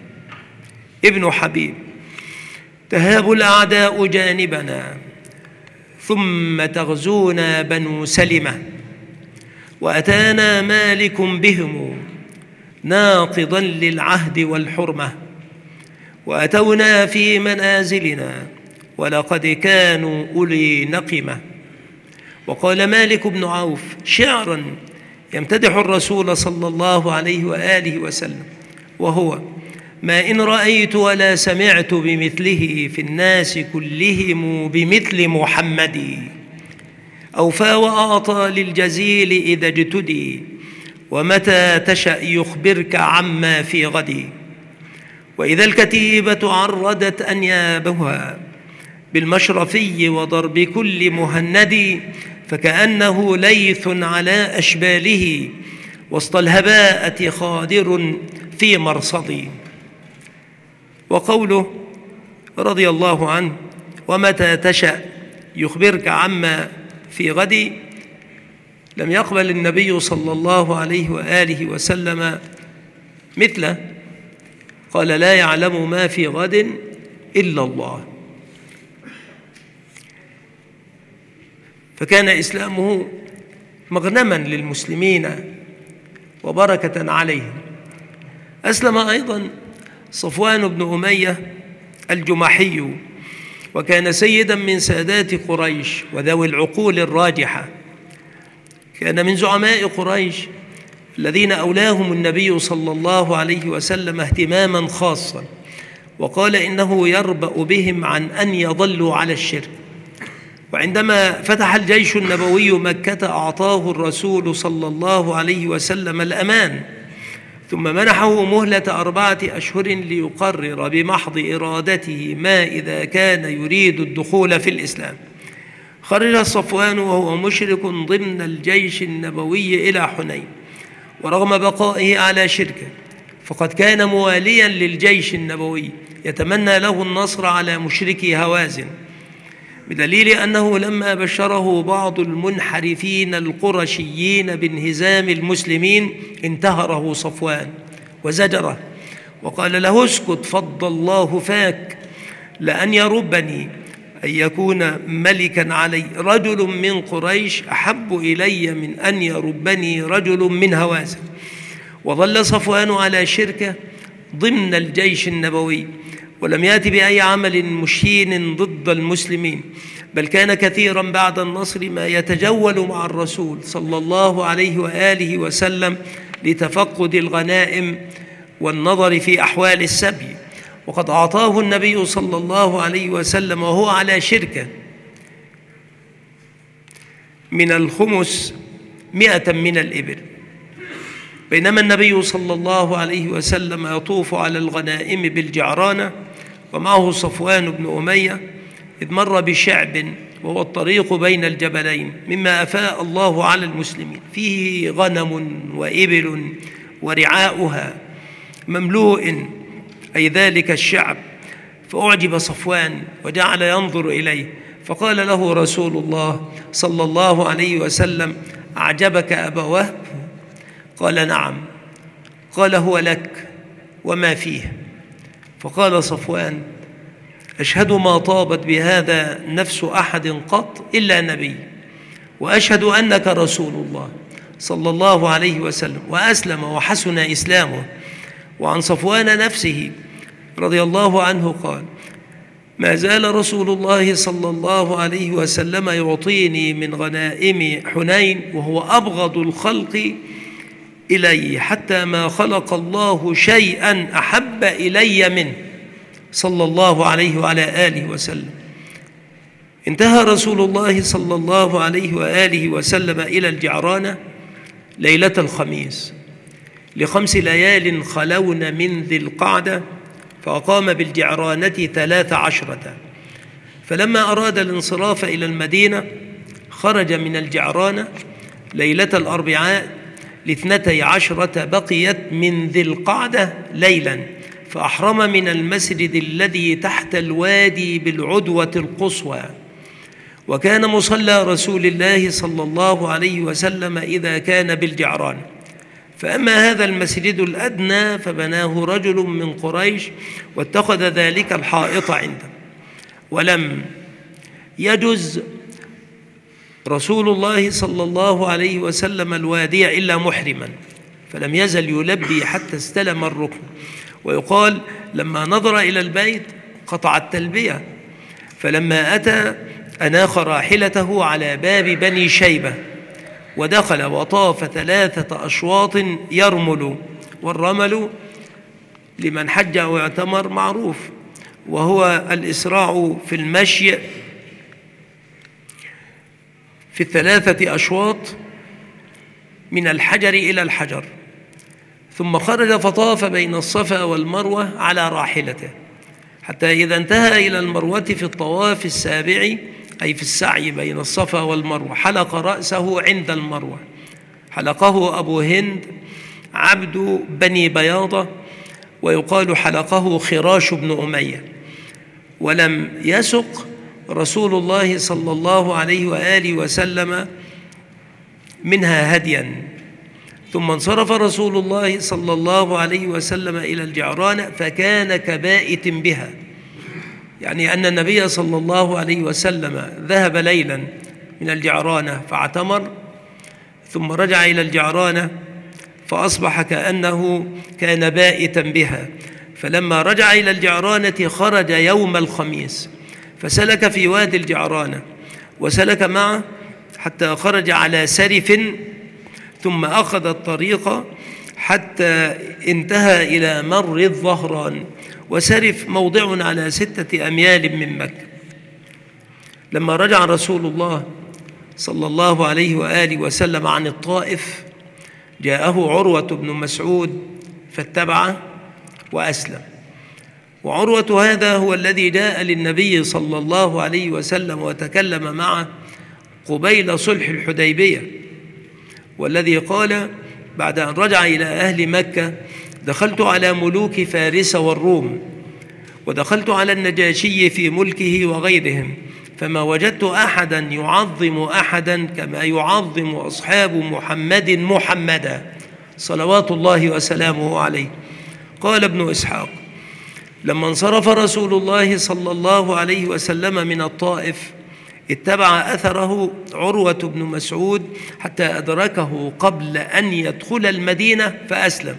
A: ابن حبيب: تهاب الأعداء جانبنا ثم تغزونا بنو سلمة، وأتانا مالك بهم ناقضا للعهد والحرمة، وأتونا في منازلنا ولقد كانوا أولي نقمة. وقال مالك بن عوف شعرا يمتدح الرسول صلى الله عليه وآله وسلم، وهو: ما إن رأيت ولا سمعت بمثله في الناس كلهم بمثل محمد، أوفى وأعطى للجزيل إذا اجتدي، ومتى تشأ يخبرك عما في غدي. وإذا الكتيبة عردت أنيابها بالمشرفي وضرب كل مهند، فكأنه ليث على أشباله وسط الهباءة خادر في مرصدي. وقوله رضي الله عنه: ومتى تشأ يخبرك عما في غدي، لم يقبل النبي صلى الله عليه وآله وسلم مثله، قال: لا يعلم ما في غد إلا الله. فكان إسلامه مغنما للمسلمين وبركة عليهم. أسلم أيضا صفوان بن أمية الجمحي، وكان سيدا من سادات قريش وذوي العقول الراجحة، كان من زعماء قريش الذين أولاهم النبي صلى الله عليه وسلم اهتماما خاصا، وقال إنه يربأ بهم عن أن يضلوا على الشرك. وعندما فتح الجيش النبوي مكة أعطاه الرسول صلى الله عليه وسلم الأمان، ثم منحه مهلة أربعة أشهر ليقرر بمحض إرادته ما إذا كان يريد الدخول في الإسلام. خرج صفوان وهو مشرك ضمن الجيش النبوي إلى حنين، ورغم بقائه على شركه فقد كان مواليا للجيش النبوي يتمنى له النصر على مشركي هوازن، بدليل أنه لما بشره بعض المنحرفين القرشيين بانهزام المسلمين انتهره صفوان وزجره وقال له: اسكت فض الله فاك، لأن يربني أن يكون ملكا علي رجل من قريش أحب إلي من أن يربني رجل من هوازن. وظل صفوان على شركه ضمن الجيش النبوي، ولم يأتي بأي عمل مشين ضد المسلمين، بل كان كثيرا بعد النصر ما يتجول مع الرسول صلى الله عليه وآله وسلم لتفقد الغنائم والنظر في أحوال السبي. وقد أعطاه النبي صلى الله عليه وسلم وهو على شركة من الخمس مئة من الإبل، بينما النبي صلى الله عليه وسلم يطوف على الغنائم بالجعرانة ومعه صفوان بن أمية، إذ مر بشعب وهو الطريق بين الجبلين مما أفاء الله على المسلمين، فيه غنم وإبل ورعاؤها مملوء، أي ذلك الشعب. فأعجب صفوان وجعل ينظر إليه، فقال له رسول الله صلى الله عليه وسلم: أعجبك أبا وهب؟ قال: نعم. قال: هو لك وما فيه. فقال صفوان: أشهد ما طابت بهذا نفس أحد قط إلا نبي، وأشهد أنك رسول الله صلى الله عليه وسلم. وأسلم وحسن إسلامه. وعن صفوان نفسه رضي الله عنه قال: ما زال رسول الله صلى الله عليه وسلم يعطيني من غنائم حنين وهو أبغض الخلق إلي، حتى ما خلق الله شيئا أحب إلي منه صلى الله عليه وعلى آله وسلم. انتهى رسول الله صلى الله عليه وآله وسلم إلى الجعرانة ليلة الخميس لخمس ليال خلون من ذي القعدة، فأقام بالجعرانة ثلاث عشرة. فلما أراد الانصراف إلى المدينة خرج من الجعرانة ليلة الأربعاء لاثنتي عشرة بقيت من ذي القعدة ليلا، فأحرم من المسجد الذي تحت الوادي بالعدوة القصوى. وكان مصلى رسول الله صلى الله عليه وسلم إذا كان بالجعرانة. فأما هذا المسجد الأدنى فبناه رجل من قريش واتخذ ذلك الحائط عنده. ولم يجز رسول الله صلى الله عليه وسلم الوادي إلا محرما، فلم يزل يلبي حتى استلم الركن. ويقال لما نظر إلى البيت قطع التلبية، فلما أتى أناخ راحلته على باب بني شيبة ودخل وطاف ثلاثة أشواط يرمل. والرمل لمن حج أو اعتمر معروف، وهو الإسراع في المشي في الثلاثة أشواط من الحجر إلى الحجر. ثم خرج فطاف بين الصفا والمروة على راحلته، حتى إذا انتهى إلى المروة في الطواف السابع، أي في السعي بين الصفا والمروة، حلق رأسه عند المروة. حلقه أبو هند عبد بني بياضة، ويقال حلقه خراش بن أمية. ولم يسق رسول الله صلى الله عليه وآله وسلم منها هديا. ثم انصرف رسول الله صلى الله عليه وسلم إلى الجعرانة فكان كبائت بها، يعني أن النبي صلى الله عليه وسلم ذهب ليلا من الجعرانة فاعتمر، ثم رجع إلى الجعرانة فأصبح كأنه كان بائتا بها. فلما رجع إلى الجعرانة خرج يوم الخميس فسلك في وادي الجعرانة وسلك معه حتى خرج على سرف، ثم أخذ الطريق حتى انتهى إلى مر الظهران. وسرف موضع على ستة أميال من مكة. لما رجع رسول الله صلى الله عليه وآله وسلم عن الطائف جاءه عروة بن مسعود فاتبعه وأسلم. وعروة هذا هو الذي جاء للنبي صلى الله عليه وسلم وتكلم معه قبيل صلح الحديبية، والذي قال بعد أن رجع إلى أهل مكة: دخلت على ملوك فارس والروم، ودخلت على النجاشي في ملكه وغيرهم، فما وجدت أحدا يعظم أحدا كما يعظم أصحاب محمد محمدا صلوات الله وسلامه عليه. قال ابن إسحاق: لما انصرف رسول الله صلى الله عليه وسلم من الطائف اتبع أثره عروة بن مسعود حتى أدركه قبل أن يدخل المدينة فأسلم،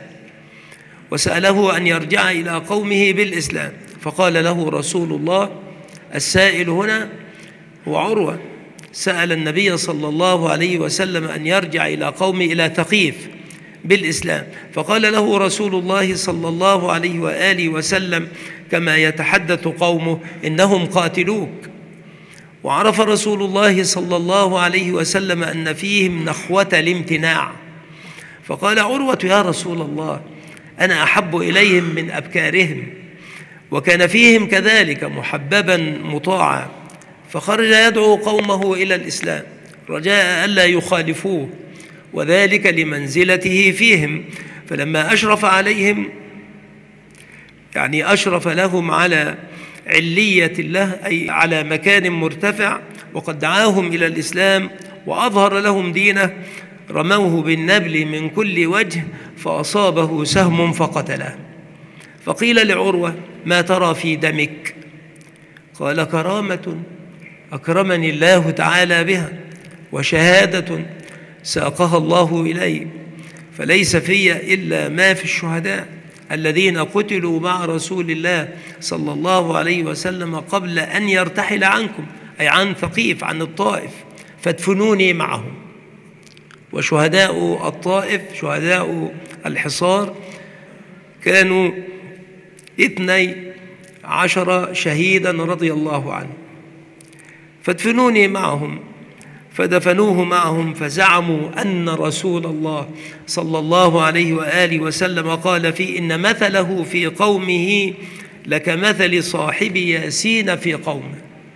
A: وسأله أن يرجع إلى قومه بالإسلام. فقال له رسول الله: السائل هنا هو عروة، سأل النبي صلى الله عليه وسلم أن يرجع إلى قومه إلى ثقيف بالإسلام. فقال له رسول الله صلى الله عليه وآله وسلم: كما يتحدث قومه إنهم قاتلوك. وعرف رسول الله صلى الله عليه وسلم أن فيهم نخوة الامتناع، فقال عروة: يا رسول الله، أنا أحب إليهم من أبكارهم. وكان فيهم كذلك محببا مطاعا، فخرج يدعو قومه إلى الإسلام رجاء ألا يخالفوه، وذلك لمنزلته فيهم. فلما أشرف عليهم، يعني أشرف لهم على علية الله، أي على مكان مرتفع، وقد دعاهم إلى الإسلام وأظهر لهم دينه، رموه بالنبل من كل وجه فأصابه سهم فقتله. فقيل لعروة: ما ترى في دمك؟ قال: كرامة أكرمني الله تعالى بها، وشهادة ساقها الله إلي، فليس في إلا ما في الشهداء الذين قتلوا مع رسول الله صلى الله عليه وسلم قبل أن يرتحل عنكم، أي عن ثقيف، عن الطائف، فادفنوني معهم. وشهداء الطائف، شهداء الحصار، كانوا اثني عشر شهيدا رضي الله عنه، فادفنوني معهم. فدفنوه معهم، فزعموا أن رسول الله صلى الله عليه وآله وسلم قال فيه: إن مثله في قومه لكمثل صاحب ياسين في قومه.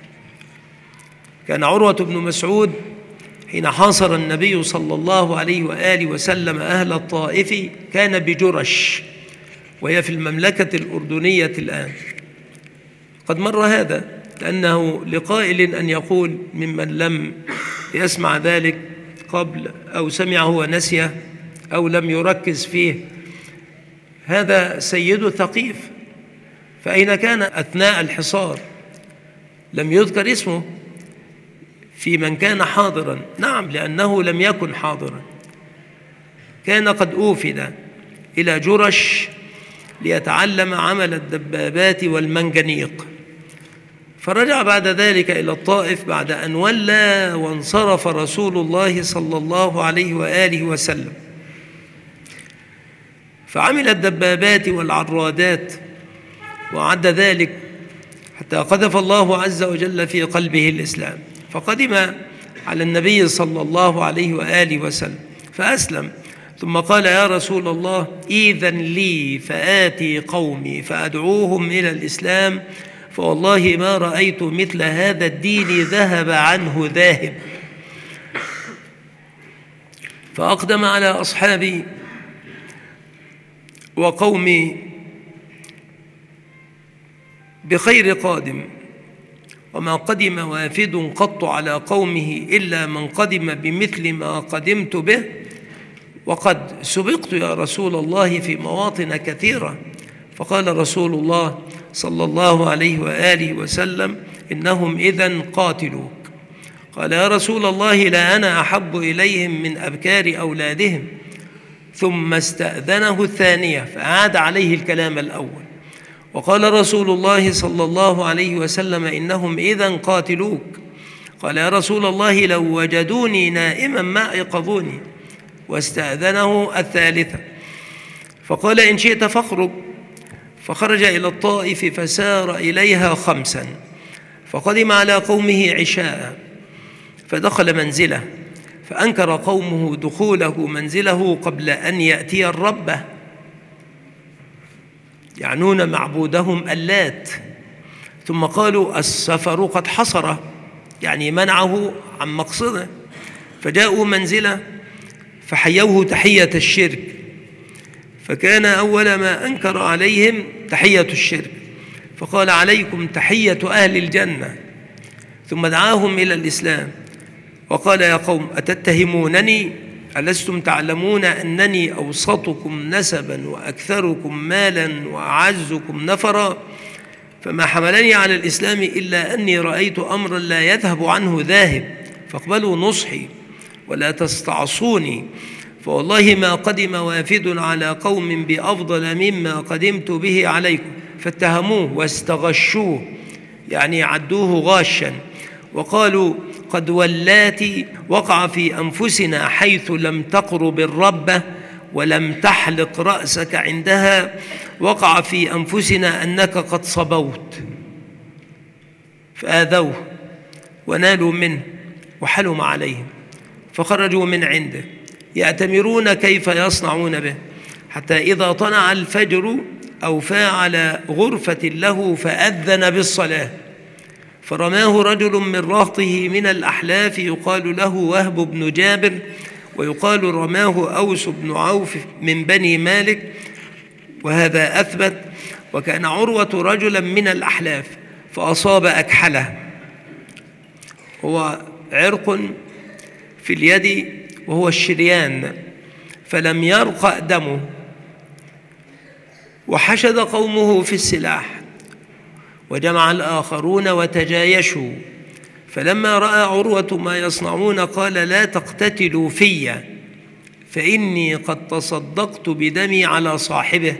A: كان عروة بن مسعود حين حاصر النبي صلى الله عليه وآله وسلم أهل الطائف كان بجرش، وهي في المملكة الأردنية الآن. قد مر هذا، لأنه لقائل أن يقول ممن لم يسمع ذلك قبل أو سمعه ونسيه أو لم يركز فيه: هذا سيد ثقيف، فأين كان أثناء الحصار؟ لم يذكر اسمه في من كان حاضرا. نعم، لأنه لم يكن حاضرا، كان قد أوفد إلى جرش ليتعلم عمل الدبابات والمنجنيق، فرجع بعد ذلك إلى الطائف بعد أن ولى وانصرف رسول الله صلى الله عليه وآله وسلم، فعمل الدبابات والعرادات وعد ذلك حتى قذف الله عز وجل في قلبه الإسلام، فقدم على النبي صلى الله عليه وآله وسلم فأسلم، ثم قال: يا رسول الله، إذن لي فآتي قومي فأدعوهم إلى الإسلام، فوالله ما رأيت مثل هذا الدين ذهب عنه ذاهب. فأقدم على أصحابي وقومي بخير قادم، وما قدم وافد قط على قومه إلا من قدم بمثل ما قدمت به، وقد سبقت يا رسول الله في مواطن كثيرة. فقال رسول الله صلى الله عليه وآله وسلم: إنهم إذن قاتلوك. قال: يا رسول الله، لا أنا أحب إليهم من أبكار أولادهم. ثم استأذنه الثانية فأعاد عليه الكلام الأول، وقال رسول الله صلى الله عليه وسلم: إنهم إذن قاتلوك. قال: يا رسول الله، لو وجدوني نائما ما أيقظوني. واستأذنه الثالثة، فقال: إن شئت فاخرج. فخرج إلى الطائف فسار إليها خمسا، فقدم على قومه عشاء، فدخل منزله، فأنكر قومه دخوله منزله قبل أن يأتي الربة، يعنون معبودهم اللات. ثم قالوا: السفر قد حصره، يعني منعه عن مقصده. فجاءوا منزله فحيوه تحية الشرك، فكان أول ما أنكر عليهم تحية الشرك، فقال: عليكم تحية أهل الجنة. ثم دعاهم إلى الإسلام وقال: يا قوم، أتتهمونني؟ ألستم تعلمون أنني أوسطكم نسبا وأكثركم مالا وأعزكم نفرا؟ فما حملني على الإسلام إلا أني رأيت أمرا لا يذهب عنه ذاهب، فاقبلوا نصحي ولا تستعصوني، فوالله ما قدم وافد على قوم بأفضل مما قدمت به عليكم. فاتهموه واستغشوه، يعني عدوه غاشا، وقالوا: قد واللاتي وقع في أنفسنا حيث لم تقرب الربة ولم تحلق رأسك عندها، وقع في أنفسنا أنك قد صبوت، فآذوه ونالوا منه وحلم عليهم، فخرجوا من عنده يأتمرون كيف يصنعون به، حتى إذا طلع الفجر أوفى على غرفة له فأذن بالصلاة، فرماه رجل من رهطه من الأحلاف يقال له وهب بن جابر، ويقال رماه أوس بن عوف من بني مالك، وهذا أثبت. وكان عروة رجلا من الأحلاف فأصاب أكحله، هو عرق في اليد وهو الشريان، فلم يرقأ دمه، وحشد قومه في السلاح، وجمع الآخرون وتجايشوا، فلما رأى عروة ما يصنعون قال لا تقتتلوا في، فإني قد تصدقت بدمي على صاحبه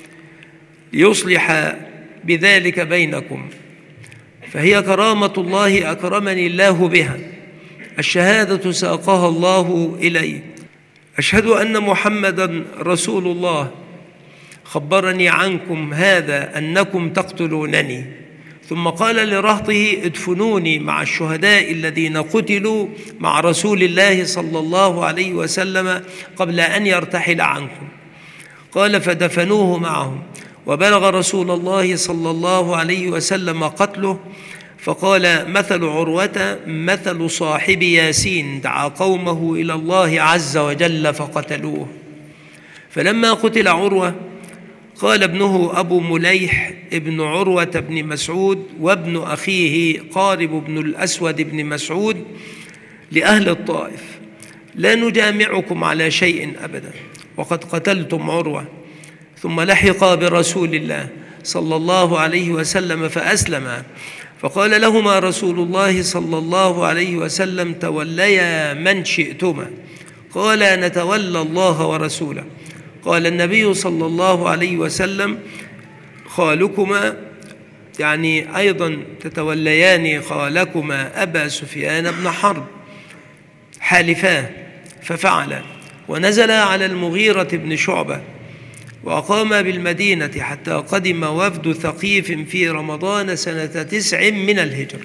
A: ليصلح بذلك بينكم، فهي كرامة الله أكرمني الله بها، الشهادة ساقها الله إلي، أشهد أن محمدًا رسول الله، خبرني عنكم هذا أنكم تقتلونني. ثم قال لرهطه ادفنوني مع الشهداء الذين قتلوا مع رسول الله صلى الله عليه وسلم قبل أن يرتحل عنكم. قال فدفنوه معهم، وبلغ رسول الله صلى الله عليه وسلم قتله، فقال مثل عروة مثل صاحب ياسين دعا قومه إلى الله عز وجل فقتلوه. فلما قتل عروة قال ابنه أبو مليح ابن عروة بن مسعود وابن أخيه قارب بن الأسود بن مسعود لأهل الطائف لا نجامعكم على شيء أبدا، وقد قتلتم عروة. ثم لحق برسول الله صلى الله عليه وسلم فأسلما، فقال لهما رسول الله صلى الله عليه وسلم توليا من شئتما، قال نتولى الله ورسوله. قال النبي صلى الله عليه وسلم خالكما، يعني أيضا تتوليان خالكما أبا سفيان بن حرب، حالفاه، ففعلا، ونزل على المغيرة بن شعبة وأقام بالمدينة حتى قدم وفد ثقيف في رمضان سنة تسع من الهجرة.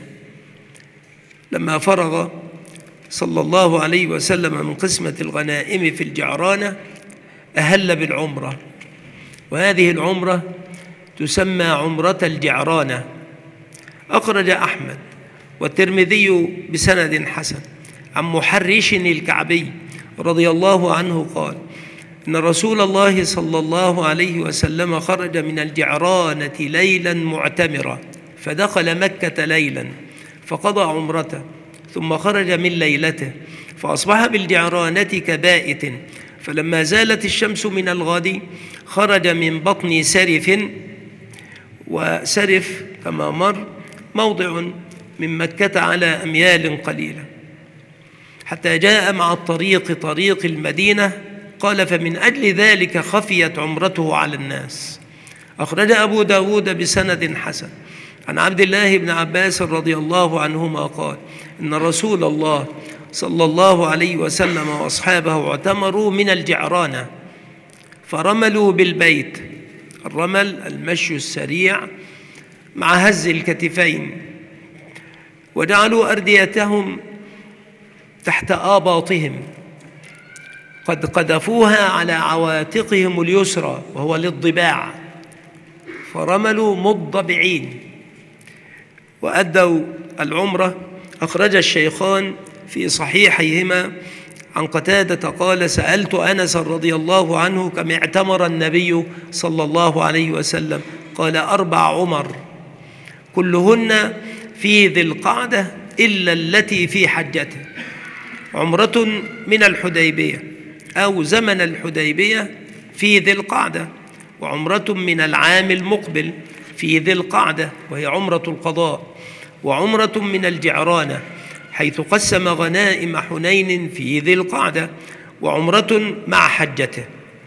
A: لما فرغ صلى الله عليه وسلم من قسمة الغنائم في الجعرانة أهل بالعمرة، وهذه العمرة تسمى عمرة الجعرانة. أخرج أحمد والترمذي بسند حسن عن محرش الكعبي رضي الله عنه قال إن رسول الله صلى الله عليه وسلم خرج من الجعرانة ليلا معتمرا، فدخل مكة ليلا فقضى عمرته، ثم خرج من ليلته فأصبح بالجعرانة كبائت، فلما زالت الشمس من الغد خرج من بطن سرف، وسرف كما مر موضع من مكة على أميال قليلة، حتى جاء مع الطريق طريق المدينة. قال فمن أجل ذلك خفيت عمرته على الناس. أخرج أبو داود بسند حسن عن عبد الله بن عباس رضي الله عنهما قال إن رسول الله صلى الله عليه وسلم وأصحابه اعتمروا من الجعرانة فرملوا بالبيت، الرمل المشي السريع مع هز الكتفين، وجعلوا أرديتهم تحت آباطهم قد قذفوها على عواتقهم اليسرى وهو للضباع، فرملوا مضبعين وأدوا العمرة. أخرج الشيخان في صحيحيهما عن قتادة قال سألت أنس رضي الله عنه كم اعتمر النبي صلى الله عليه وسلم؟ قال أربع عمر كلهن في ذي القعدة إلا التي في حجته، عمرة من الحديبية أو زمن الحديبية في ذي القعدة، وعمرة من العام المقبل في ذي القعدة وهي عمرة القضاء، وعمرة من الجعرانة حيث قسم غنائم حنين في ذي القعدة، وعمرة مع حجته.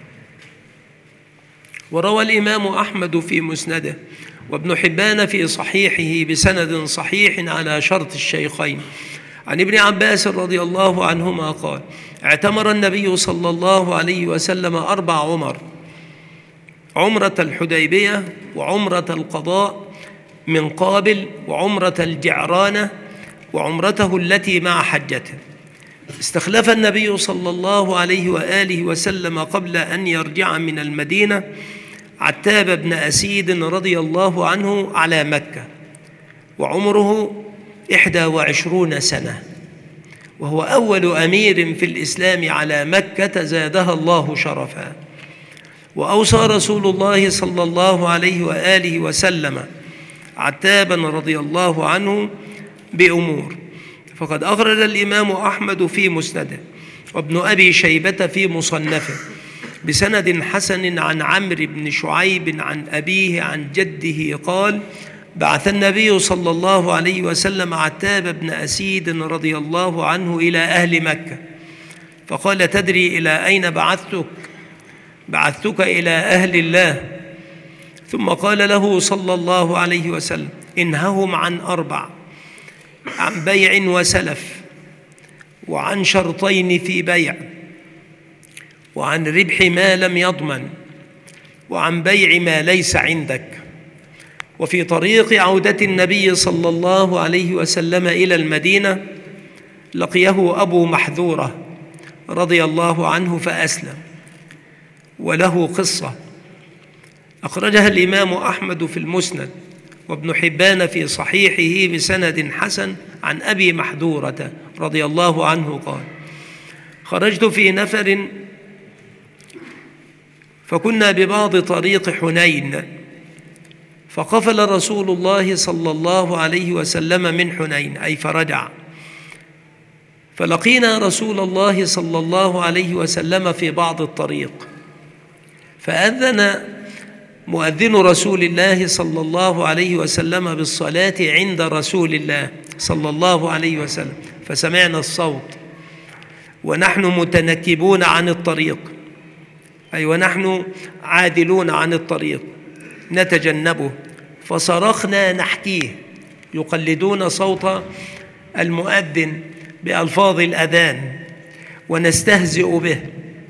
A: وروى الإمام أحمد في مسنده وابن حبان في صحيحه بسند صحيح على شرط الشيخين عن ابن عباس رضي الله عنهما قال اعتمر النبي صلى الله عليه وسلم أربع عمر، عمرة الحديبية وعمرة القضاء من قابل وعمرة الجعرانة وعمرته التي مع حجته. استخلف النبي صلى الله عليه وآله وسلم قبل أن يرجع من المدينة عتاب بن أسيد رضي الله عنه على مكة، وعمره إحدى وعشرون سنة، وهو أول أمير في الإسلام على مكة زادها الله شرفا. وأوصى رسول الله صلى الله عليه وآله وسلم عتابا رضي الله عنه بأمور، فقد أخرج الإمام أحمد في مسنده وابن أبي شيبة في مصنفه بسند حسن عن عمرو بن شعيب عن أبيه عن جده قال: بعث النبي صلى الله عليه وسلم عتاب بن أسيد رضي الله عنه إلى أهل مكة، فقال: تدري إلى أين بعثتك؟ بعثتك إلى أهل الله. ثم قال له صلى الله عليه وسلم: انههم عن أربع: عن بيع وسلف، وعن شرطين في بيع، وعن ربح ما لم يضمن، وعن بيع ما ليس عندك. وفي طريق عودة النبي صلى الله عليه وسلم إلى المدينة لقيه أبو محذورة رضي الله عنه فأسلم، وله قصة أخرجها الإمام أحمد في المسند وابن حبان في صحيحه بسند حسن عن أبي محذورة رضي الله عنه قال: خرجت في نفر فكنا ببعض طريق حنين، فقفل رسول الله صلى الله عليه وسلم من حنين، أي فرجع، فلقينا رسول الله صلى الله عليه وسلم في بعض الطريق، فأذن مؤذن رسول الله صلى الله عليه وسلم بالصلاة عند رسول الله صلى الله عليه وسلم، فسمعنا الصوت ونحن متنكبون عن الطريق، أي ونحن عادلون عن الطريق نتجنبه، فصرخنا نحكيه، يقلدون صوت المؤذن بألفاظ الأذان ونستهزئ به.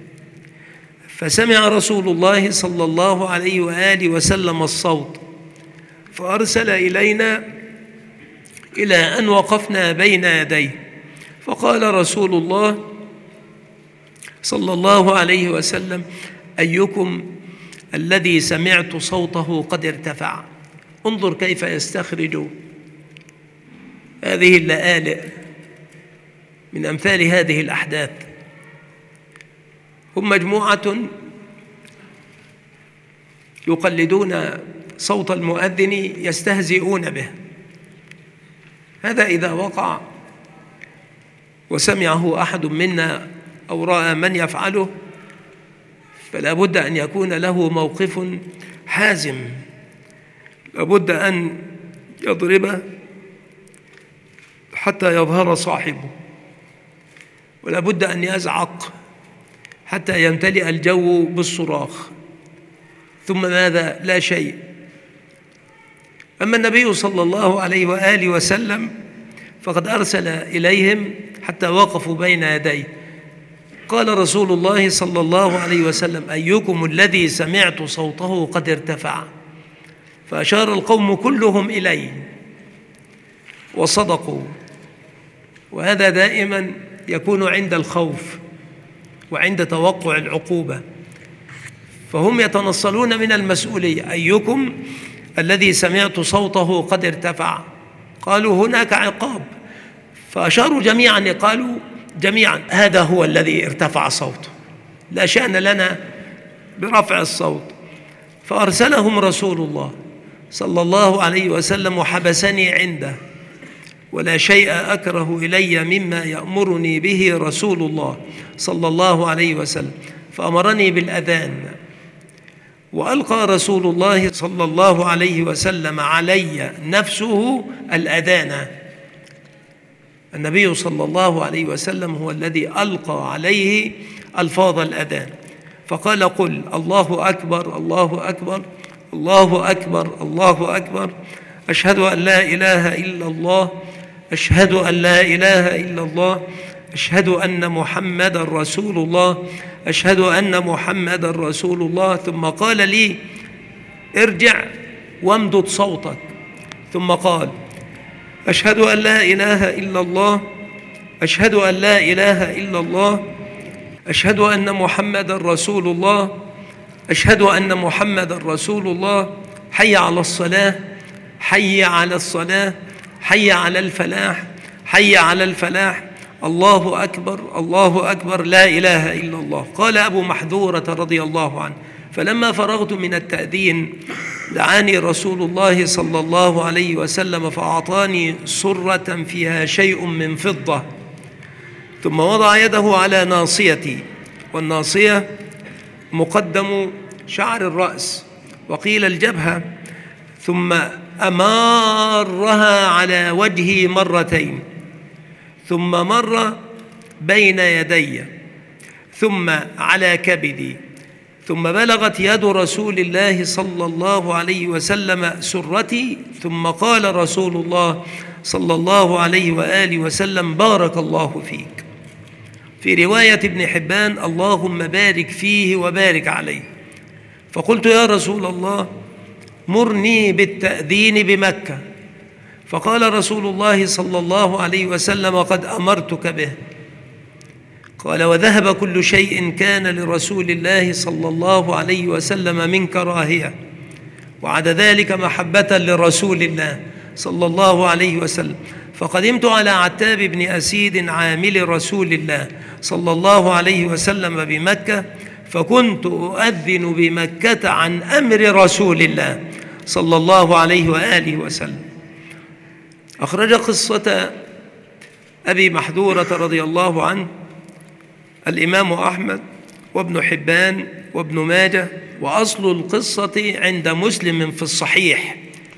A: فسمع رسول الله صلى الله عليه وآله وسلم الصوت، فأرسل إلينا إلى أن وقفنا بين يديه، فقال رسول الله صلى الله عليه وسلم: أيكم الذي سمعت صوته قد ارتفع؟ انظر كيف يستخرج هذه اللآلئ من أمثال هذه الأحداث. هم مجموعة يقلدون صوت المؤذن يستهزئون به. هذا إذا وقع وسمعه أحد منا أو رأى من يفعله فلا بد أن يكون له موقف حازم، لا بد أن يضرب حتى يظهر صاحبه، ولا بد أن يزعق حتى يمتلئ الجو بالصراخ، ثم ماذا؟ لا شيء. أما النبي صلى الله عليه وآله وسلم فقد أرسل إليهم حتى وقفوا بين يديه، قال رسول الله صلى الله عليه وسلم: أيكم الذي سمعت صوته قد ارتفع؟ فأشار القوم كلهم إليه وصدقوا. وهذا دائما يكون عند الخوف وعند توقع العقوبة، فهم يتنصلون من المسؤولية. أيكم الذي سمعت صوته قد ارتفع؟ قالوا هناك عقاب، فأشاروا جميعا، قالوا جميعا هذا هو الذي ارتفع صوته، لا شأن لنا برفع الصوت. فأرسلهم رسول الله صلى الله عليه وسلم وحبسني عنده، ولا شيء أكره إلي مما يأمرني به رسول الله صلى الله عليه وسلم، فأمرني بالأذان. وألقى رسول الله صلى الله عليه وسلم علي نفسه الأذان. النبي صلى الله عليه وسلم هو الذي ألقى عليه ألفاظ الأذان، فقال: قل الله أكبر الله أكبر الله أكبر الله أكبر، أشهد أن لا إله إلا الله، أشهد أن لا إله إلا الله، أشهد أن محمد رسول الله، أشهد أن محمد رسول الله. ثم قال لي: ارجع وامدد صوتك. ثم قال: أشهد أن لا إله إلا الله، أشهد أن لا إله إلا الله، أشهد أن محمد رسول الله، أشهد أن محمد رسول الله، حي على الصلاة، حي على الصلاة، حي على الفلاح، حي على الفلاح، الله أكبر الله أكبر، لا إله إلا الله. قال أبو محذورة رضي الله عنه: فلما فرغت من التأذين دعاني رسول الله صلى الله عليه وسلم فأعطاني سرة فيها شيء من فضة، ثم وضع يده على ناصيتي، والناصية مقدم شعر الرأس وقيل الجبهة، ثم أمارها على وجهي مرتين، ثم مر بين يدي، ثم على كبدي، ثم بلغت يد رسول الله صلى الله عليه وسلم سرتي، ثم قال رسول الله صلى الله عليه وآله وسلم: بارك الله فيك. في رواية ابن حبان: اللهم بارك فيه وبارك عليه. فقلت: يا رسول الله، مرني بالتأذين بمكة. فقال رسول الله صلى الله عليه وسلم: قد أمرتك به. قال: وذهب كل شيء كان لرسول الله صلى الله عليه وسلم من كراهية، وعد ذلك محبة لرسول الله صلى الله عليه وسلم. فقدمت على عتاب بن أسيد عامل رسول الله صلى الله عليه وسلم بمكة، فكنت أؤذن بمكة عن أمر رسول الله صلى الله عليه وآله وسلم. أخرج قصة أبي محذورة رضي الله عنه الإمام أحمد وابن حبان وابن ماجه، وأصل القصة عند مسلم في الصحيح.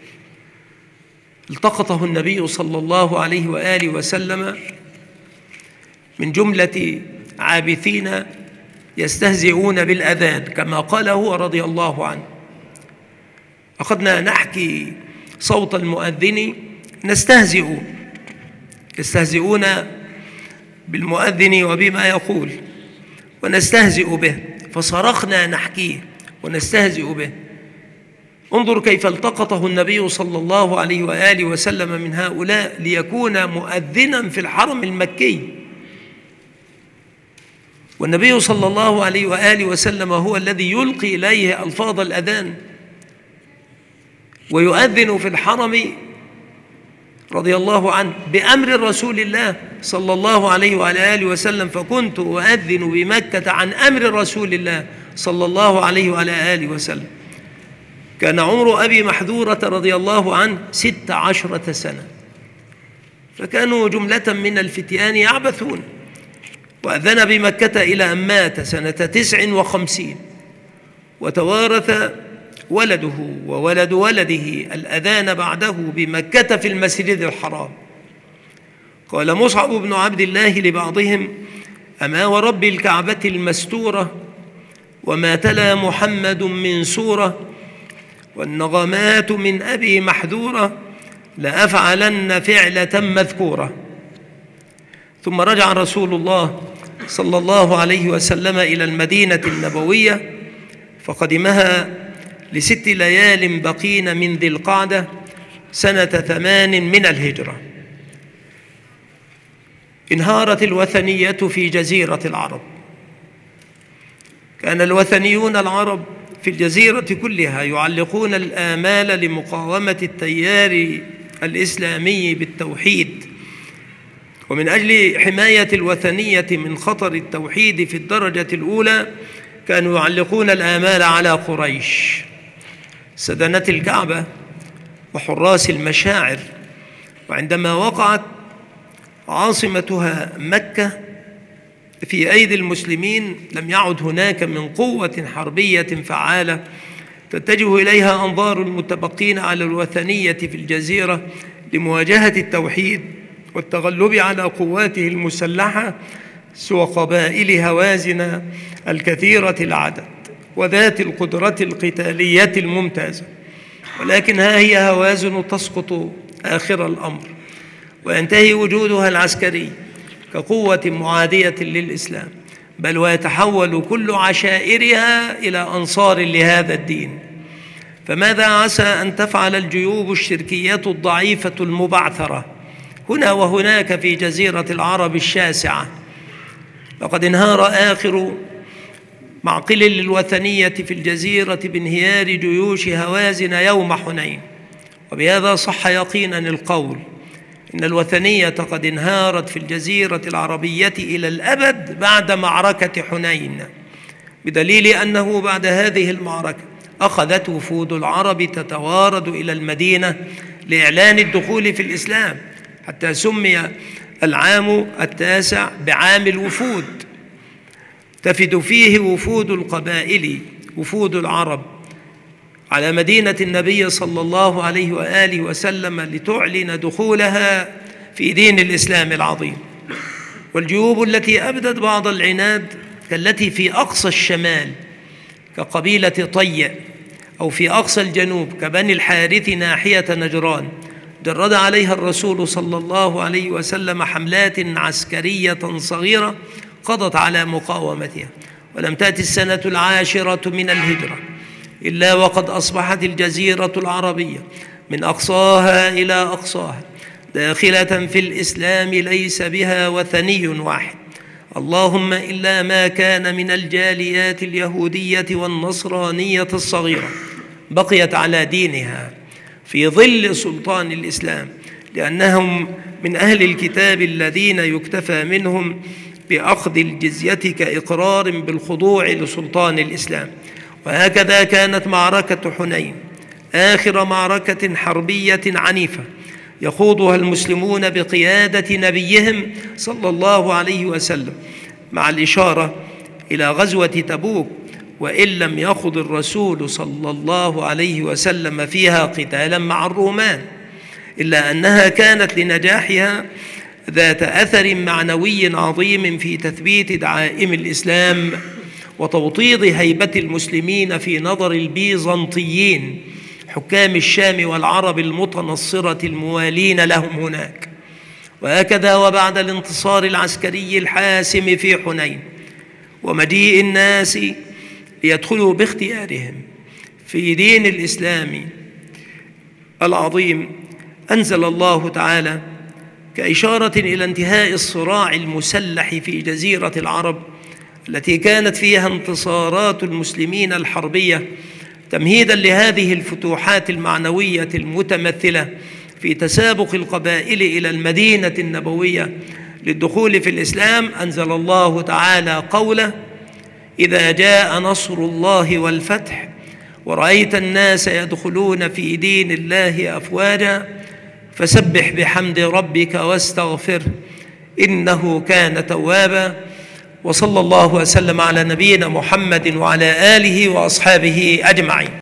A: التقطه النبي صلى الله عليه وآله وسلم من جملة عابثين يستهزئون بالأذان، كما قال هو رضي الله عنه: أخذنا نحكي صوت المؤذن نستهزئ، يستهزئون بالمؤذن وبما يقول ونستهزئ به، فصرخنا نحكيه ونستهزئ به. انظر كيف التقطه النبي صلى الله عليه وآله وسلم من هؤلاء ليكون مؤذنا في الحرم المكي، والنبي صلى الله عليه وآله وسلم هو الذي يلقي إليه ألفاظ الأذان ويؤذن في الحرم رضي الله عنه بأمر رسول الله صلى الله عليه وعلى آله وسلم. فكنت أؤذن بمكة عن أمر رسول الله صلى الله عليه وعلى آله وسلم. كان عمر أبي محذورة رضي الله عنه ست عشرة سنة، فكانوا جملة من الفتيان يعبثون، وأذن بمكة إلى أن مات سنة تسع وخمسين، وتوارث ولده وولد ولده الأذان بعده بمكة في المسجد الحرام. قال مصعب بن عبد الله لبعضهم: أما ورب الكعبة المستورة وما تلا محمد من سورة والنغمات من أبي محذورة لأفعلن فعلة مذكورة. ثم رجع رسول الله صلى الله عليه وسلم إلى المدينة النبوية، فقدمها لست ليال بقين من ذي القعدة سنة ثمان من الهجرة. انهارت الوثنية في جزيرة العرب. كان الوثنيون العرب في الجزيرة كلها يعلقون الآمال لمقاومة التيار الإسلامي بالتوحيد، ومن أجل حماية الوثنية من خطر التوحيد في الدرجة الأولى كانوا يعلقون الآمال على قريش، سدنة الكعبة وحراس المشاعر. وعندما وقعت عاصمتها مكة في أيدي المسلمين لم يعد هناك من قوة حربية فعالة تتجه إليها أنظار المتبقين على الوثنية في الجزيرة لمواجهة التوحيد والتغلب على قواته المسلحة سوى قبائل هوازن الكثيرة العدد وذات القدرة القتالية الممتازة. ولكن ها هي هوازن تسقط آخر الأمر وينتهي وجودها العسكري كقوة معادية للإسلام، بل ويتحول كل عشائرها إلى أنصار لهذا الدين. فماذا عسى أن تفعل الجيوب الشركية الضعيفة المبعثرة هنا وهناك في جزيرة العرب الشاسعة؟ لقد انهار آخر معقل للوثنية في الجزيرة بانهيار جيوش هوازن يوم حنين، وبهذا صح يقينا القول إن الوثنية قد انهارت في الجزيرة العربية إلى الأبد بعد معركة حنين، بدليل أنه بعد هذه المعركة أخذت وفود العرب تتوارد إلى المدينة لإعلان الدخول في الإسلام، حتى سمي العام التاسع بعام الوفود، تفد فيه وفود القبائل وفود العرب على مدينة النبي صلى الله عليه وآله وسلم لتعلن دخولها في دين الإسلام العظيم. والجيوب التي أبدت بعض العناد كالتي في أقصى الشمال كقبيلة طي، أو في أقصى الجنوب كبني الحارث ناحية نجران، جرد عليها الرسول صلى الله عليه وسلم حملات عسكرية صغيرة قضت على مقاومتها، ولم تأتي السنة العاشرة من الهجرة إلا وقد أصبحت الجزيرة العربية من أقصاها إلى أقصاها داخلة في الإسلام ليس بها وثني واحد، اللهم إلا ما كان من الجاليات اليهودية والنصرانية الصغيرة بقيت على دينها في ظل سلطان الإسلام، لأنهم من أهل الكتاب الذين يكتفى منهم بأخذ الجزية كإقرار بالخضوع لسلطان الإسلام. وهكذا كانت معركة حنين آخر معركة حربية عنيفة يخوضها المسلمون بقيادة نبيهم صلى الله عليه وسلم، مع الإشارة إلى غزوة تبوك، وإن لم يخض الرسول صلى الله عليه وسلم فيها قتالا مع الرومان، إلا أنها كانت لنجاحها ذات أثر معنوي عظيم في تثبيت دعائم الإسلام وتوطيد هيبة المسلمين في نظر البيزنطيين حكام الشام والعرب المتنصرة الموالين لهم هناك. وهكذا وبعد الانتصار العسكري الحاسم في حنين ومجيء الناس ليدخلوا باختيارهم في دين الإسلام العظيم، أنزل الله تعالى كإشارة إلى انتهاء الصراع المسلح في جزيرة العرب التي كانت فيها انتصارات المسلمين الحربية تمهيدا لهذه الفتوحات المعنوية المتمثلة في تسابق القبائل إلى المدينة النبوية للدخول في الإسلام، أنزل الله تعالى قوله: إذا جاء نصر الله والفتح ورأيت الناس يدخلون في دين الله أفواجا فسبح بحمد ربك واستغفره إنه كان توابا. وصلى الله وسلم على نبينا محمد وعلى آله وأصحابه أجمعين.